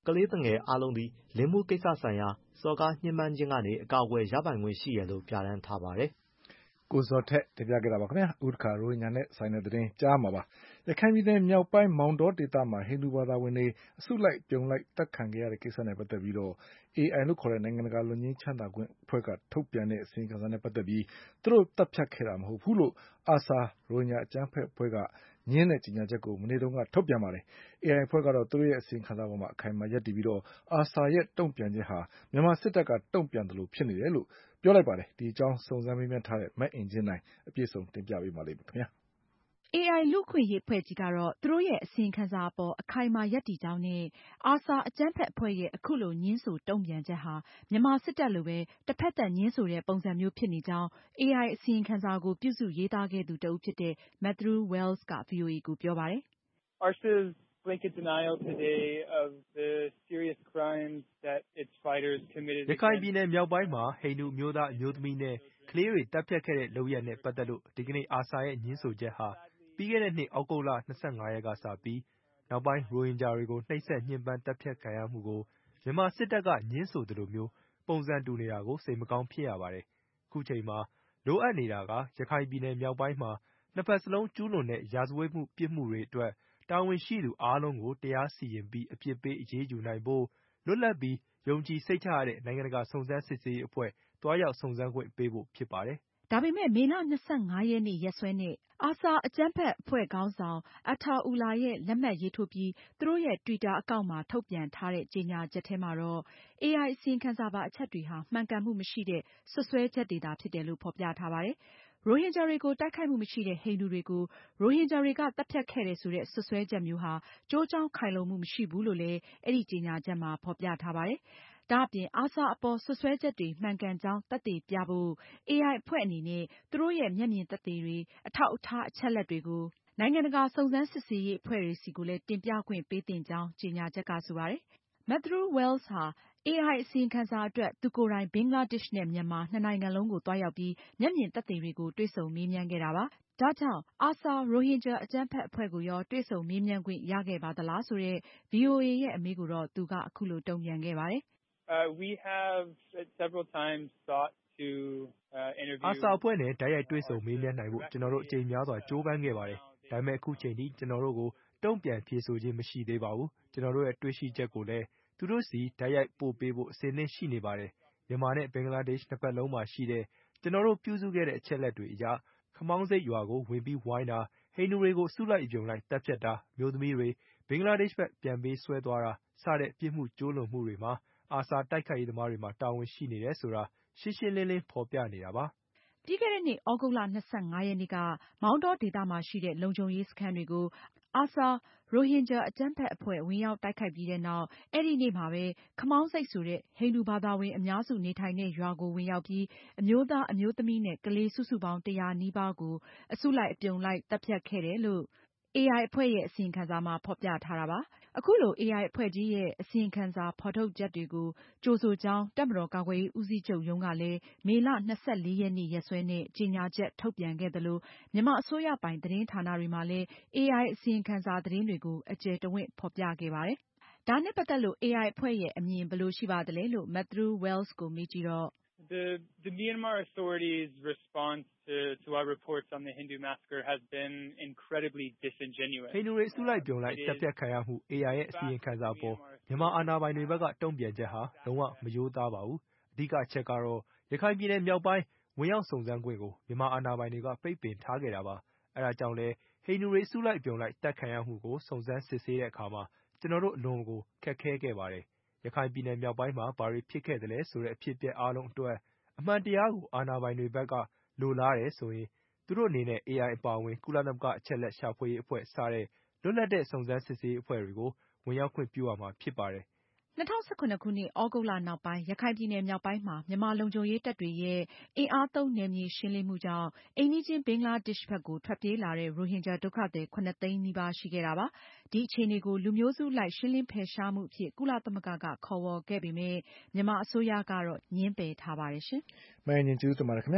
ငယ်အားလုံးသည်လင်မှုကိစ္စဆိုင်ရာစော်ကားညှဉ်းပန်းခြင်းကနေအကာအကွယ်ရပိုင်ခွင့်ရှိရလို့ပြဋ္ဌာန်းထားပါတယ်။ကိုဇော်ထက်တင်ပြခဲ့တာပါခင်ဗျာ။ဥက္ကဋ္ဌရိုဟင်ဂျာနဲ့ဆိုင်တဲ့သတင်းကြားမှာပါ။ရခိုင်ပြည်နယ်မြောက်ပိုင်းမောင်တောဒေသမှာဟိန္ဒူဘာသာဝင်တွေအစုလိုက်ပြုံလိုက်တပ်ခံခဲ့ရတဲ့ကိစ္စနဲ့ပတ်သက်ပြီးတော့ အေအိုင် လို့ခေါ်တဲ့နိုင်ငံတကာလွတ်ငြိမ်းချမ်းသာခွင့်အဖွဲ့ကထုတ်ပြန်တဲ့အစီရင်ခံစာနဲ့ပတ်သက်ပြီးသူတို့တပ်ဖြတ်ခဲ့တာမဟုတ်ဘူးလို့အာဆာရိုဟင်ဂျာအကြမ်းဖက်အဖွဲ့ကငင်းတဲ့ကြေညာချက်ကိုမနေ့တုန်းကထုတ်ပြန်ပါတယ်။ အေအိုင် အဖွဲ့ကတော့သူတို့ရဲ့အစီရင်ခံစာပေါ်မှာအခိုင်အမာရပ်တည်ပြီးတော့အာဆာရဲ့တုံ့ပြန်ချက်ဟာမြန်မာစစ်တပ်ကတုံ့ပြန်သလိုဖြစ်နေတယ်လို့ပြောလိုက်ပါတယ်။ဒီအကြောင်းစုံစမ်းမေးမြန်းထားတဲ့မအင်ကြင်းနိုင်အပြည့်စုံတင်ပြပေးပါလိမ့်မယ်ခင်ဗျာ။အေအိုင် လူ့အခွင့်အရေးအဖွဲ့ကြီးကတော့သူတို့ရဲ့အစီရင်ခံစာအပေါ်အခိုင်အမာရပ်တည်ကြောင်းနဲ့အာဆာအကြမ်းဖက်အဖွဲ့ရဲ့အခုလိုငြင်းဆိုတုံ့ပြန်ချက်ဟာမြန်မာစစ်တပ်လိုပဲတဖက်သတ်ငြင်းဆိုတဲ့ပုံစံမျိုးဖြစ်နေကြောင်း အေအိုင် အစီရင်ခံစာကိုပြုစုရေးသားခဲ့သူတဦးဖြစ်တဲ့ Matthew Wells က ဗွီအိုအေကိုပြောပါတယ်။ Arsa's blanket denial today of the serious crimes that its fighters committed ရခိုင်ပြည်နယ်မြောက်ပိုင်းမှာဟိန္ဒူအမျိုးသားအမျိုးသမီးနဲ့ကလေးတွေတပ်ဖြတ်ခဲ့တဲ့လုပ်ရပ်နဲ့ပတ်သက်လို့ဒီကနေ့အာဆာရဲ့ငြင်းဆိုချက်ဟာပြီးခဲ့တဲ့နှစ်ဩဂုတ်လ၂၅ရက်ကစပြီးနောက်ပိုင်းရိုဟင်ဂျာတွေကိုနှိပ်စက်ညှဉ်းပန်းတပ်ဖြတ်ခံရမှုကိုမြန်မာစစ်တပ်ကငြင်းဆိုသလိုမျိုးပုံစံတူနေတာကိုစိတ်မကောင်းဖြစ်ရပါတယ်။အခုချိန်မှာလိုအပ်နေတာကရခိုင်ပြည်နယ်မြောက်ပိုင်းမှာနှစ်ဖက်စလုံးကျူးလွန်တဲ့ရာဇဝတ်မှုပြစ်မှုတွေအတွက်တာဝန်ရှိသူအားလုံးကိုတရားစီရင်ပြီးအပြစ်ပေးအရေးယူနိုင်ဖို့လွတ်လပ်ပြီးယုံကြည်စိတ်ချရတဲ့နိုင်ငံတကာစုံစမ်းစစ်ဆေးရေးအဖွဲ့သွားရောက်စုံစမ်းခွင့်ပေးဖို့ဖြစ်ပါတယ်။ဒါပေမဲ့မေလ၂၅ရက်နေ့ရက်စွဲနဲ့အာဆာအကြမ်းဖက်အဖွဲ့ခေါင်းဆောင်အတာအူလာရဲ့လက်မှတ်ရေးထိုးပြီးသူတို့ရဲ့တွီတာအကောင့်မှာထုတ်ပြန်ထားတဲ့ကြေညာချက်ထဲမှာတော့အေအိုင် အစီရင်ခံစာပါအချက်တွေဟာမှန်ကန်မှုမရှိတဲ့စွပ်စွဲချက်တွေသာဖြစ်တယ်လို့ဖေါ်ပြထားပါတယ်။ ရိုဟင်ဂျာတွေကိုတိုက်ခိုက်မှုမရှိတဲ့ဟိန္ဒူတွေကိုရိုဟင်ဂျာတွေကသတ်ဖြတ်ခဲ့တယ်ဆိုတဲ့စွပ်စွဲချက်မျိုးဟာကျိုးကြောင်းခိုင်လုံမှုမရှိဘူးလို့လည်းအဲဒီကြေညာချက်မှာဖေါ်ပြထားပါတယ်။ ဒါအပြင်အာဆာအပေါ်စွပ်စွဲချက်တွေမှန်ကန်ကြောင်းသက်သေပြဖို့ အေအိုင်အဖွဲ့အနေနဲ့သူတို့ရဲ့မျက်မြင်သက်သေတွေအထောက်အထားအချက်အလက်တွေကိုနိုင်ငံတကာစုံစမ်းစစ်ဆေးရေးအဖွဲ့တွေဆီကိုလည်းတင်ပြခွင့်ပေးသင့်ကြောင်းကြေညာချက်ကဆိုပါတယ်။ Matthew Wells ဟာအေအိုင်အစီရင်ခံစာအတွက်သူကိုယ်တိုင်ဘင်္ဂလားဒေ့ရှ်နဲ့မြန်မာနှစ်နိုင်ငံလုံးကိုသွားရောက်ပြီးမျက်မြင်သက်သေတွေကိုတွေ့ဆုံမေးမြန်းခဲ့တာပါ။ ဒါကြောင့်အာဆာရိုဟင်ဂျာအကြမ်းဖက်အဖွဲ့ကိုရောတွေ့ဆုံမေးမြန်းခွင့်ရခဲ့ပါသလားဆိုတဲ့ ဗွီအိုအေရဲ့အမေးကိုတော့သူကအခုလိုတုံ့ပြန်ခဲ့ပါတယ်။ We have several times sought to interview အာဆာအဖွဲ့နဲ့တိုက်ရိုက်တွေ့ဆုံမေးမြန်းနိုင်ဖို့ကျနော်တို့အကြိမ်များစွာကြိုးပမ်းခဲ့ပါတယ်။ဒါပေမဲ့အခုချိန်ထိကျနော်တို့ကိုတုံ့ပြန်ဖြေဆိုခြင်းမရှိသေးပါဘူး။ကျနော်တို့ရဲ့တွေ့ရှိချက်ကိုလည်းသူတို့ဆီတိုက်ရိုက်ပို့ပေးဖို့အဆင်သင့်ရှိနေပါတယ်။မြန်မာနဲ့ဘင်္ဂလားဒေ့ရှ်နှစ်ဖက်လုံးမှာရှိတဲ့ကျနော်တို့ပြုစုခဲ့တဲ့အချက်အလက်တွေအရခမောင်းဆိပ်ရွာကိုဝင်ပြီးဝိုင်းတာ၊ဟိန္ဒူတွေကိုအစုလိုက်အပြုံလိုက်သတ်ဖြတ်တာ၊အမျိုးသမီးတွေဘင်္ဂလားဒေ့ရှ်ဘက်ပြန်ပေးဆွဲသွားတာစတဲ့ပြစ်မှုကျူးလွန်မှုတွေမှာအာဆာတိုက်ခိုက်ရေးသမားတွေမှာတာဝန်ရှိနေတယ်ဆိုတာရှင်းရှင်းလင်းလင်းဖေါ်ပြနေတာပါ။ပြီးခဲ့တဲ့နှစ်သြဂုတ်လ၂၅ရက်နေ့ကမောင်တောဒေသမှာရှိတဲ့လုံခြုံရေးစခန်းတွေကိုအာဆာရိုဟင်ဂျာအကြမ်းဖက်အဖွဲ့ဝင်ရောက်တိုက်ခိုက်ပြီးနောက်အဲဒီနေ့မှာပဲခမောင်းဆိပ်ဆိုတဲ့ဟိန္ဒူဘာသာဝင်အများစုနေထိုင်တဲ့ရွာကိုဝင်ရောက်ပြီးအမျိုးသားအမျိုးသမီးနဲ့ကလေးစုစုပေါင်းတရာနီးပါးကိုအစုလိုက်အပြုံလိုက်သတ်ဖြတ်ခဲ့တယ်လို့အေအိုင်အဖွဲ့ရဲ့အစီရင်ခံစာမှာဖေါ်ပြထားတာပါ။ အခုလိုအေအိုင်အဖွဲ့ကြီးရဲ့အစီရင်ခံစာဖေါ်ထုတ်ချက်တွေကိုကြိုဆိုကြောင်းတပ်မတော်ကာကွယ်ရေးဦးစီးချုပ်ရုံးကလည်းမေလ၂၄ရက်နေ့ရက်စွဲနဲ့ကြေညာချက်ထုတ်ပြန်ခဲ့သလိုမြန်မာအစိုးရပိုင်သတင်းဌာနတွေမှာလည်းအေအိုင်အစီရင်ခံစာသတင်းတွေကိုအကျယ်တဝင့်ဖေါ်ပြခဲ့ပါတယ်။ ဒါနဲ့ပတ်သက်လို့အေအိုင်အဖွဲ့ရဲ့အမြင်ဘယ်လိုရှိပါသလဲလို့ Matthew Wells ကိုမေးကြည့်တော့ The the Myanmar authorities' response to to our reports on the Hindu massacre has been incredibly disingenuous. ဟိန္ဒူတွေအစုလိုက်အပြုံလိုက်တပ်ဖြတ်ခံရမှုအေအိုင်ရဲ့အစီရင်ခံစာပေါ်မြန်မာအာဏာပိုင်တွေဘက်ကတုံ့ပြန်ချက်ဟာလုံးဝမရိုးသားပါဘူး။အဓိကအချက်ကတော့ရခိုင်ပြည်နယ်မြောက်ပိုင်းဝင်ရောက်စုံစမ်းခွင့်ကိုမြန်မာအာဏာပိုင်တွေကပိတ်ပင်ထားခဲ့တာပါ။အဲဒါကြောင့်လည်းဟိန္ဒူတွေအစုလိုက်အပြုံလိုက်တပ်ခံရမှုကိုစုံစမ်းစစ်ဆေးတဲ့အခါမှာကျနော်တို့အလွန်ကိုခက်ခဲခဲ့ပါတယ်။ရခိုင်ပြည်နယ်မြောက်ပိုင်းမှာဘာတွေဖြစ်ခဲ့သလဲဆိုတဲ့အဖြစ်အပျက်အားလုံးအတွက်အမှန်တရားကိုအာဏာပိုင်တွေဘက်ကလိုလားတယ်ဆိုရင်သူတို့အနေနဲ့အေအိုင်အပါအဝင်ကုလသမဂ္ဂအချက်အလက်ရှာဖွေရေးအဖွဲ့စတဲ့လွတ်လပ်တဲ့စုံစမ်းစစ်ဆေးရေးအဖွဲ့တွေကိုဝင်ရောက်ခွင့်ပြုရမှာဖြစ်ပါတယ်။၂၀၁၇ခုနှစ်သြဂုတ်လနောက်ပိုင်းရခိုင်ပြည်နယ်မြောက်ပိုင်းမှာမြန်မာလုံခြုံရေးတပ်တွေရဲ့အင်အားသုံးနယ်မြေရှင်းလင်းမှုကြောင့်အိမ်နီးချင်းဘင်္ဂလားဒေ့ရှ်ဘက်ကိုထွက်ပြေးလာတဲ့ရိုဟင်ဂျာဒုက္ခသည်ခုနှစ်သိန်းနီးပါးရှိခဲ့တာပါ။ ဒီအခြေအနေကိုလူမျိုးစုလိုက်ရှင်းလင်းဖယ်ရှားမှုအဖြစ်ကုလသမဂ္ဂကခေါ်ဝေါ်ခဲ့ပေမယ့်မြန်မာအစိုးရကတော့ငြင်းပယ်ထားပါတယ်ရှင်။မအင်ကြင်းကျေးဇူးတင်ပါတယ်ခင်ဗျာ။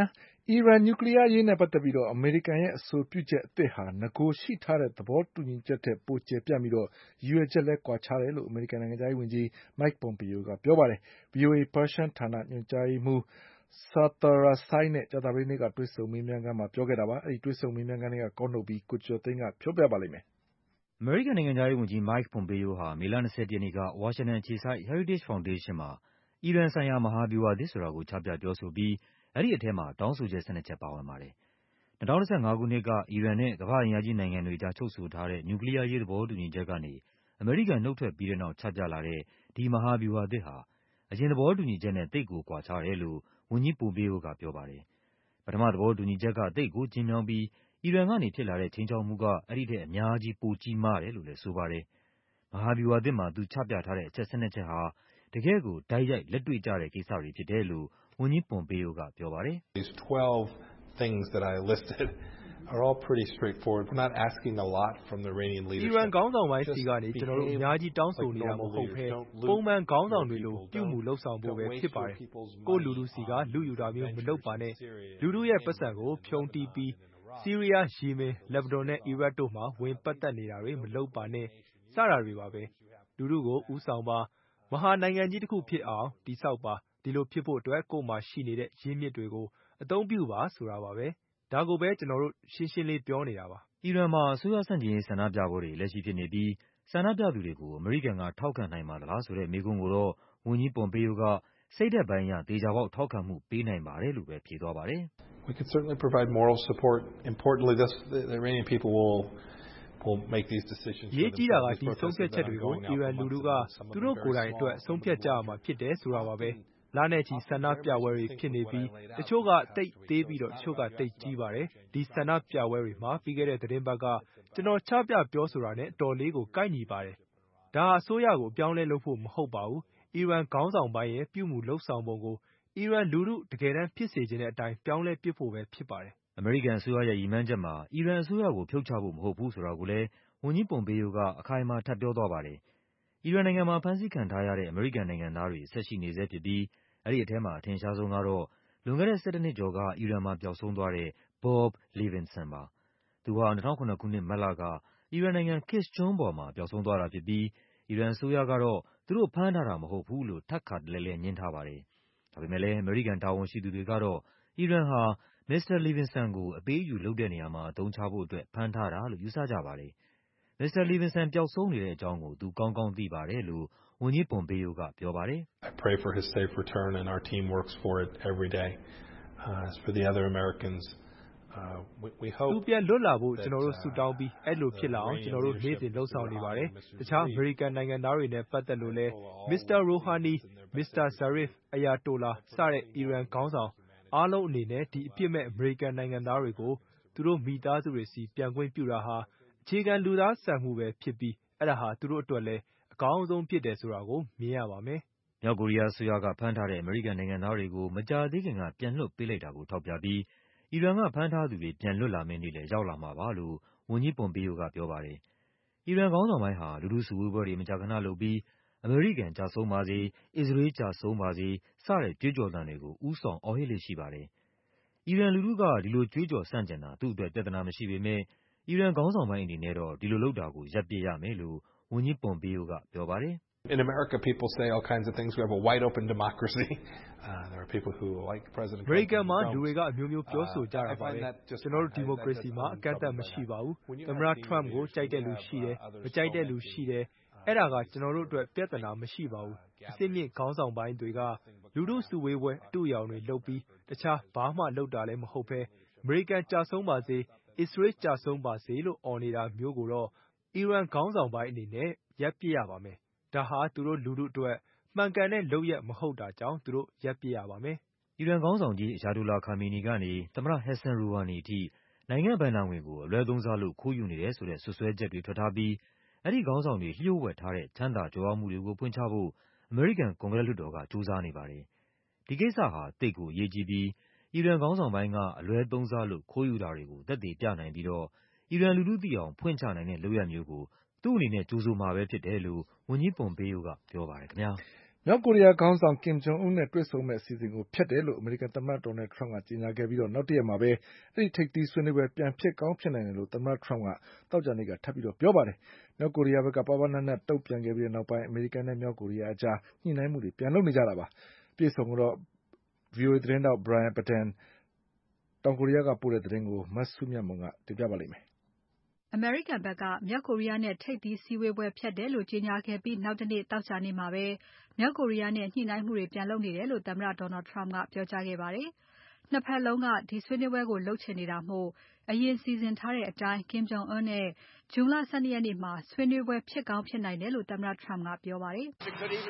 အီရန်နျူကလ িয়ার ရေးနဲ့ပတ်သက်ပြီးအမေရိကန်ရဲ့အဆိုပြုချက်အသစ်ဟာနဂိုရှိထားတဲ့သဘောတူညီချက်ထက်ပိုကျယ်ပြန့်ပြီးရည်ရွယ်ချက်လည်းကွာခြားတယ်လို့အမေရိကန်နိုင်ငံခြားရေးဝန်ကြီး Mike Pompeo ကပြောပါတယ်။ ဗွီအိုအေ ပါရှန်ဌာနညွှန်ကြားရေးမှူး Saathar Sahid နဲ့ကြာသပတေးနေ့ကတွေ့ဆုံမေးမြန်းခန်းမှာပြောခဲ့တာပါ။ အဲဒီတွေ့ဆုံမေးမြန်းခန်းထဲကကောက်နုတ်ပြီးကိုကျော်သိန်းကပြောပြပါလိမ့်မယ်။အမေရိကန်နိုင်ငံခြားရေးဝန်ကြီး Mike Pompeo ဟာ မေလ ၂၁ ရက်နေ့က ဝါရှင်တန်အခြေစိုက် Heritage Foundation မှာ အီရန်ဆိုင်ရာ မဟာဗျူဟာသစ်ဆိုတာကို ချပြပြောဆိုပြီး အဲဒီထဲမှာ တောင်းဆိုချက် ၁၂ ချက်ပါဝင်ပါတယ်။ ၂၀၁၅ ခုနှစ်က အီရန်နဲ့ ကမ္ဘာ့အင်အားကြီးနိုင်ငံတွေကြား ချုပ်ဆိုထားတဲ့ နျူကလ িয়ার ရေး သဘောတူညီချက်ကနေ အမေရိကန်နုတ်ထွက်ပြီးတဲ့နောက် ချပြလာတဲ့ ဒီမဟာဗျူဟာသစ်ဟာ အရင်သဘောတူညီချက်နဲ့ သိပ်ကိုကွာခြားတယ်လို့ ဝန်ကြီး Pompeo ကပြောပါတယ်။ ပထမသဘောတူညီချက်က သိပ်ကိုကျဉ်းမြောင်းပြီး အီရန်ကနေဖြစ်လာတဲ့ခြိမ်းခြောက်မှုက အဲဒီထက်အများကြီး ပိုကြီးမားတယ်လို့လည်းဆိုပါတယ်။ မဟာဗျူဟာသစ်မှာ သူချပြထားတဲ့အချက် ၁၂ ချက်ဟာ တကယ့်ကို တိုက်ရိုက်လက်တွေ့ကျတဲ့ကိစ္စတွေဖြစ်တယ်လို့ ဝန်ကြီး Pompeo ကပြောပါတယ်။ “အီရန်ခေါင်းဆောင်ပိုင်းဆီကနေ ကျနော်တို့ အများကြီးတောင်းဆိုနေတာမဟုတ်ဘဲ ပုံမှန်ခေါင်းဆောင်တွေလို ပြုမူလုပ်ဆောင်ဖို့ပဲဖြစ်ပါတယ်။ ကိုယ့်လူထုဆီက လုယူတာမျိုးမလုပ်ပါနဲ့၊ လူထုရဲ့ပိုက်ဆံကိုဖြုန်းတီးပြီး ဆီးရီးယား၊ ယီမင်၊ လက်ဘနွန်နဲ့ အီရတ်တို့မှာ ဝင်ပတ်သက်နေတာတွေမလုပ်ပါနဲ့ စတာတွေပါပဲ။ လူထုကိုဦးဆောင်ပါ၊ မဟာနိုင်ငံကြီးတခုဖြစ်အောင် တည်ဆောက်ပါ။ ဒီလိုဖြစ်ဖို့အတွက် ကိုယ့်မှာရှိနေတဲ့ရင်းမြစ်တွေကို အသုံးပြုပါဆိုတာပါပဲ။ ဒါကိုပဲ ကျနော်တို့ ရှင်းရှင်းလေးပြောနေတာပါ။” အီရန်မှာ အစိုးရဆန့်ကျင်ရေးဆန္ဒပြပွဲတွေ လက်ရှိဖြစ်နေပြီး ဆန္ဒပြသူတွေကို အမေရိကန်က ထောက်ခံနိုင်ပါသလားဆိုတဲ့မေးခွန်းကိုတော့ ဝန်ကြီး Pompeo က စိတ်ဓာတ်ပိုင်းအရ သေချာပေါက်ထောက်ခံမှုပေးနိုင်ပါတယ်လို့ပဲ ဖြေသွားပါတယ်။ “ အရေးကြီးတာက ဒီဆုံးဖြတ်ချက်တွေကို အီရန်လူထုက သူတို့ကိုယ်တိုင်အတွက် ဆုံးဖြတ်ကြရမှာဖြစ်တယ်ဆိုတာပါပဲ။ လနဲ့ချီဆန္ဒပြပွဲတွေဖြစ်နေပြီး တချို့က သိပ်သေးပြီး တချို့က သိပ်ကြီးပါတယ်။ ဒီဆန္ဒပြပွဲတွေမှာ ပြီးခဲ့တဲ့သီတင်းပတ်က ကျနော်ချပြပြောဆိုတာနဲ့ အတော်လေးကို ကိုက်ညီပါတယ်။ ဒါဟာ အစိုးရကို အပြောင်းအလဲလုပ်ဖို့မဟုတ်ပါဘူး။ အီရန်ခေါင်းဆောင်ပိုင်းရဲ့ ပြုမူလုပ်ဆောင်ပုံကို အီရန်လူထု တကယ်တမ်းဖြစ်စေချင်တဲ့အတိုင်း ပြောင်းလဲပစ်ဖို့ပဲဖြစ်ပါတယ်။” အမေရိကန်အစိုးရရဲ့ရည်မှန်းချက်မှာ အီရန်အစိုးရကို ဖြုတ်ချဖို့မဟုတ်ဘူးဆိုတာကိုလည်း ဝန်ကြီး Pompeo က အခိုင်အမာ ထပ်ပြောသွားပါတယ်။ အီရန်နိုင်ငံမှာ ဖမ်းဆီးခံထားရတဲ့ အမေရိကန်နိုင်ငံသားတွေ ဆက်ရှိနေဆဲဖြစ်ပြီး အဲဒီထဲမှာ အထင်ရှားဆုံးကတော့ လွန်ခဲ့တဲ့ ၁၁ နှစ်ကျော်က အီရန်မှာပျောက်ဆုံးသွားတဲ့ Bob Levinson ပါ။ သူဟာ ၂၀၀၇ ခုနှစ်၊ မတ်လက အီရန်နိုင်ငံ၊ Kish ကျွန်းပေါ်မှာ ပျောက်ဆုံးသွားတာဖြစ်ပြီး အီရန်အစိုးရကတော့ သူတို့ဖမ်းထားတာမဟုတ်ဘူးလို့ ထပ်ခါတလဲလဲ ငြင်းထားပါတယ်။ ဒါပေမယ့်လည်း အမေရိကန်တာဝန်ရှိသူတွေကတော့ အီရန်ဟာ မစ္စတာ Levinson ကို အပေးအယူလုပ်တဲ့နေရာမှာ အသုံးချဖို့အတွက် ဖမ်းထားတာလို့ ယူဆကြပါတယ်။ မစ္စတာ Levinson ပျောက်ဆုံးနေတဲ့အကြောင်းကို သူကောင်းကောင်းသိပါတယ်လို့ ဝန်ကြီး Pompeo ကပြောပါတယ်။ “ သူပြန်လွတ်လာဖို့ ကျနော်တို့ဆုတောင်းပြီး အဲဒီလိုဖြစ်လာအောင် ကျနော်တို့ နေ့စဉ်လုပ်ဆောင်နေပါတယ်။ တခြားအမေရိကန်နိုင်ငံသားတွေနဲ့ပတ်သက်လို့လည်း မစ္စတာ Rouhani ၊ မစ္စတာ Zarif ၊ Ayatollah စတဲ့ အီရန်ခေါင်းဆောင်အားလုံးအနေနဲ့ ဒီအပြစ်မဲ့ အမေရိကန်နိုင်ငံသားတွေကို သူတို့မိသားစုတွေဆီ ပြန်ခွင့်ပြုတာဟာ အခြေခံလူသားဆန်မှုပဲဖြစ်ပြီး အဲဒါဟာ သူတို့အတွက်လည်း အကောင်းဆုံးဖြစ်တယ်ဆိုတာကို မြင်ရပါမယ်။” မြောက်ကိုရီးယားအစိုးရက ဖမ်းထားတဲ့ အမေရိကန်နိုင်ငံသားတွေကို မကြာသေးခင်က ပြန်လွှတ်ပေးလိုက်တာကို ထောက်ပြပြီး အီရန်ကဖမ်းထားသူတွေ ပြန်လွတ်လာမယ့်နေ့လည်း ရောက်လာမှာပါလို့ ဝန်ကြီး Pompeo ကပြောပါတယ်။ အီရန်ခေါင်းဆောင်ပိုင်းဟာ လူထုစုဝေးပွဲတွေ မကြာခဏလုပ်ပြီး အမေရိကန်ကျဆုံးပါစေ၊ အစ္စရေးကျဆုံးပါစေ စတဲ့ ကြွေးကျော်သံတွေကို ဦးဆောင် အော်ဟစ်လေ့ရှိပါတယ်။ အီရန်လူထုက ဒီလိုကြွေးကျော်ဆန့်ကျင်တာ သူ့အတွက် ပြဿနာမရှိပေမယ့် အီရန်ခေါင်းဆောင်ပိုင်းအနေနဲ့တော့ ဒီလိုလုပ်တာကို ရပ်ပစ်ရမယ်လို့ ဝန်ကြီး Pompeo ကပြောပါတယ်။ “အမေရိကန်မှာ လူတွေက အမျိုးမျိုးပြောဆိုကြတာပါပဲ။ ကျနော်တို့ ဒီမိုကရေစီမှာ အကန့်အသတ်မရှိပါဘူး။ သမ္မတထရမ့်ပ်ကို ကြိုက်တဲ့လူရှိတယ်၊ မကြိုက်တဲ့လူရှိတယ်။ အဲဒါက ကျနော်တို့အတွက် ပြဿနာမရှိပါဘူး။ အဆင့်မြင့်ခေါင်းဆောင်ပိုင်းတွေက လူထုစုဝေးပွဲ အတုအယောင်တွေလုပ်ပြီး တခြားဘာမှလုပ်တာလည်းမဟုတ်ဘဲ အမေရိကန်ကျဆုံးပါစေ၊ အစ္စရေးကျဆုံးပါစေလို့ အော်နေတာမျိုးကိုတော့ အီရန်ခေါင်းဆောင်ပိုင်းအနေနဲ့ ရပ်ပစ်ရပါမယ်။ ဒါဟာ သူတို့လူထုအတွက် မှန်ကန်တဲ့လုပ်ရပ်မဟုတ်တာကြောင့် သူတို့ရပ်ပစ်ရပါမယ်။” အီရန်ခေါင်းဆောင်ကြီး Ayatollah Khamenei ကနေ သမ္မတ Hassan Rouhani အထိ နိုင်ငံ့ဘဏ္ဍာငွေကို အလွဲသုံးစားလုပ် ခိုးယူနေတယ်ဆိုတဲ့ စွပ်စွဲချက်တွေထွက်ထားပြီး အဲဒီခေါင်းဆောင်တွေ လျှို့ဝှက်ထားတဲ့ ချမ်းသာကြွယ်ဝမှုတွေကို ဖွင့်ချဖို့ အမေရိကန် ကွန်ဂရက်လွှတ်တော်က ကြိုးစားနေပါတယ်။ ဒီကိစ္စဟာ သိပ်ကိုအရေးကြီးပြီး အီရန်ခေါင်းဆောင်ပိုင်းက အလွဲသုံးစားလုပ် ခိုးယူတာတွေကို သက်သေပြနိုင်ပြီးတော့ အီရန်လူထုသိအောင် ဖွင့်ချနိုင်တဲ့လုပ်ရပ်မျိုးကို သူ့အနေနဲ့ ကြိုဆိုမှာပဲဖြစ်တယ်လို့ ဝန်ကြီး Pompeo ကပြောပါတယ်ခင်ဗျား။မြောက်ကိုရီးယားခေါင်းဆောင် Kim Jong Un နဲ့တွေ့ဆုံမယ့်အစီအစဉ်ကိုဖျက်တယ်လို့အမေရိကန်သမ္မတ Donald Trump ကကြေညာခဲ့ပြီးနောက်တရက်မှာပဲအဲဒီထိပ်သီးဆွေးနွေးပွဲပြန်ဖြစ်ကောင်းဖြစ်နိုင်တယ်လို့သမ္မတ Trump ကသောကြာနေ့ကထပ်ပြီးပြောပါတယ်။မြောက်ကိုရီးယားဘက်ကပါးပါးနပ်နပ်တုံ့ပြန်ခဲ့ပြီးနောက်ပိုင်းအမေရိကန်နဲ့မြောက်ကိုရီးယားအကြားညှိနှိုင်းမှုတွေပြန်လုပ်နေကြတာပါ။အပြည့်အစုံကိုတော့ ဗွီအိုအေသတင်းထောက် Brian Padden တောင်ကိုရီးယားကပို့တဲ့သတင်းကိုမစုမြတ်မွန်ကတင်ပြပါလိမ့်မယ်။အမေရိကန်ဘက်ကမြောက်ကိုရီးယားနဲ့ထိပ်သီးစည်းဝေးပွဲဖျက်တယ်လို့ကြေညာခဲ့ပြီးနောက်တနေ့သောကြာနေ့မှာပဲမြောက်ကိုရီးယားနဲ့ညှိနှိုင်းမှုတွေပြန်လုပ်နေတယ်လို့သမ္မတ Donald Trump ကပြောကြားခဲ့ပါတယ်။နှစ်ဖက်လုံးကဒီဆွေးနွေးပွဲကိုလုပ်ချင်နေတာမို့အရင်စီစဉ်ထားတဲ့အတိုင်း Kim Jong Un နဲ့ဇွန်လ ၁၂ ရက်နေ့မှာဆွေးနွေးပွဲဖြစ်ကောင်းဖြစ်နိုင်တယ်လို့သမ္မတ Trump ကပြောပါတယ်။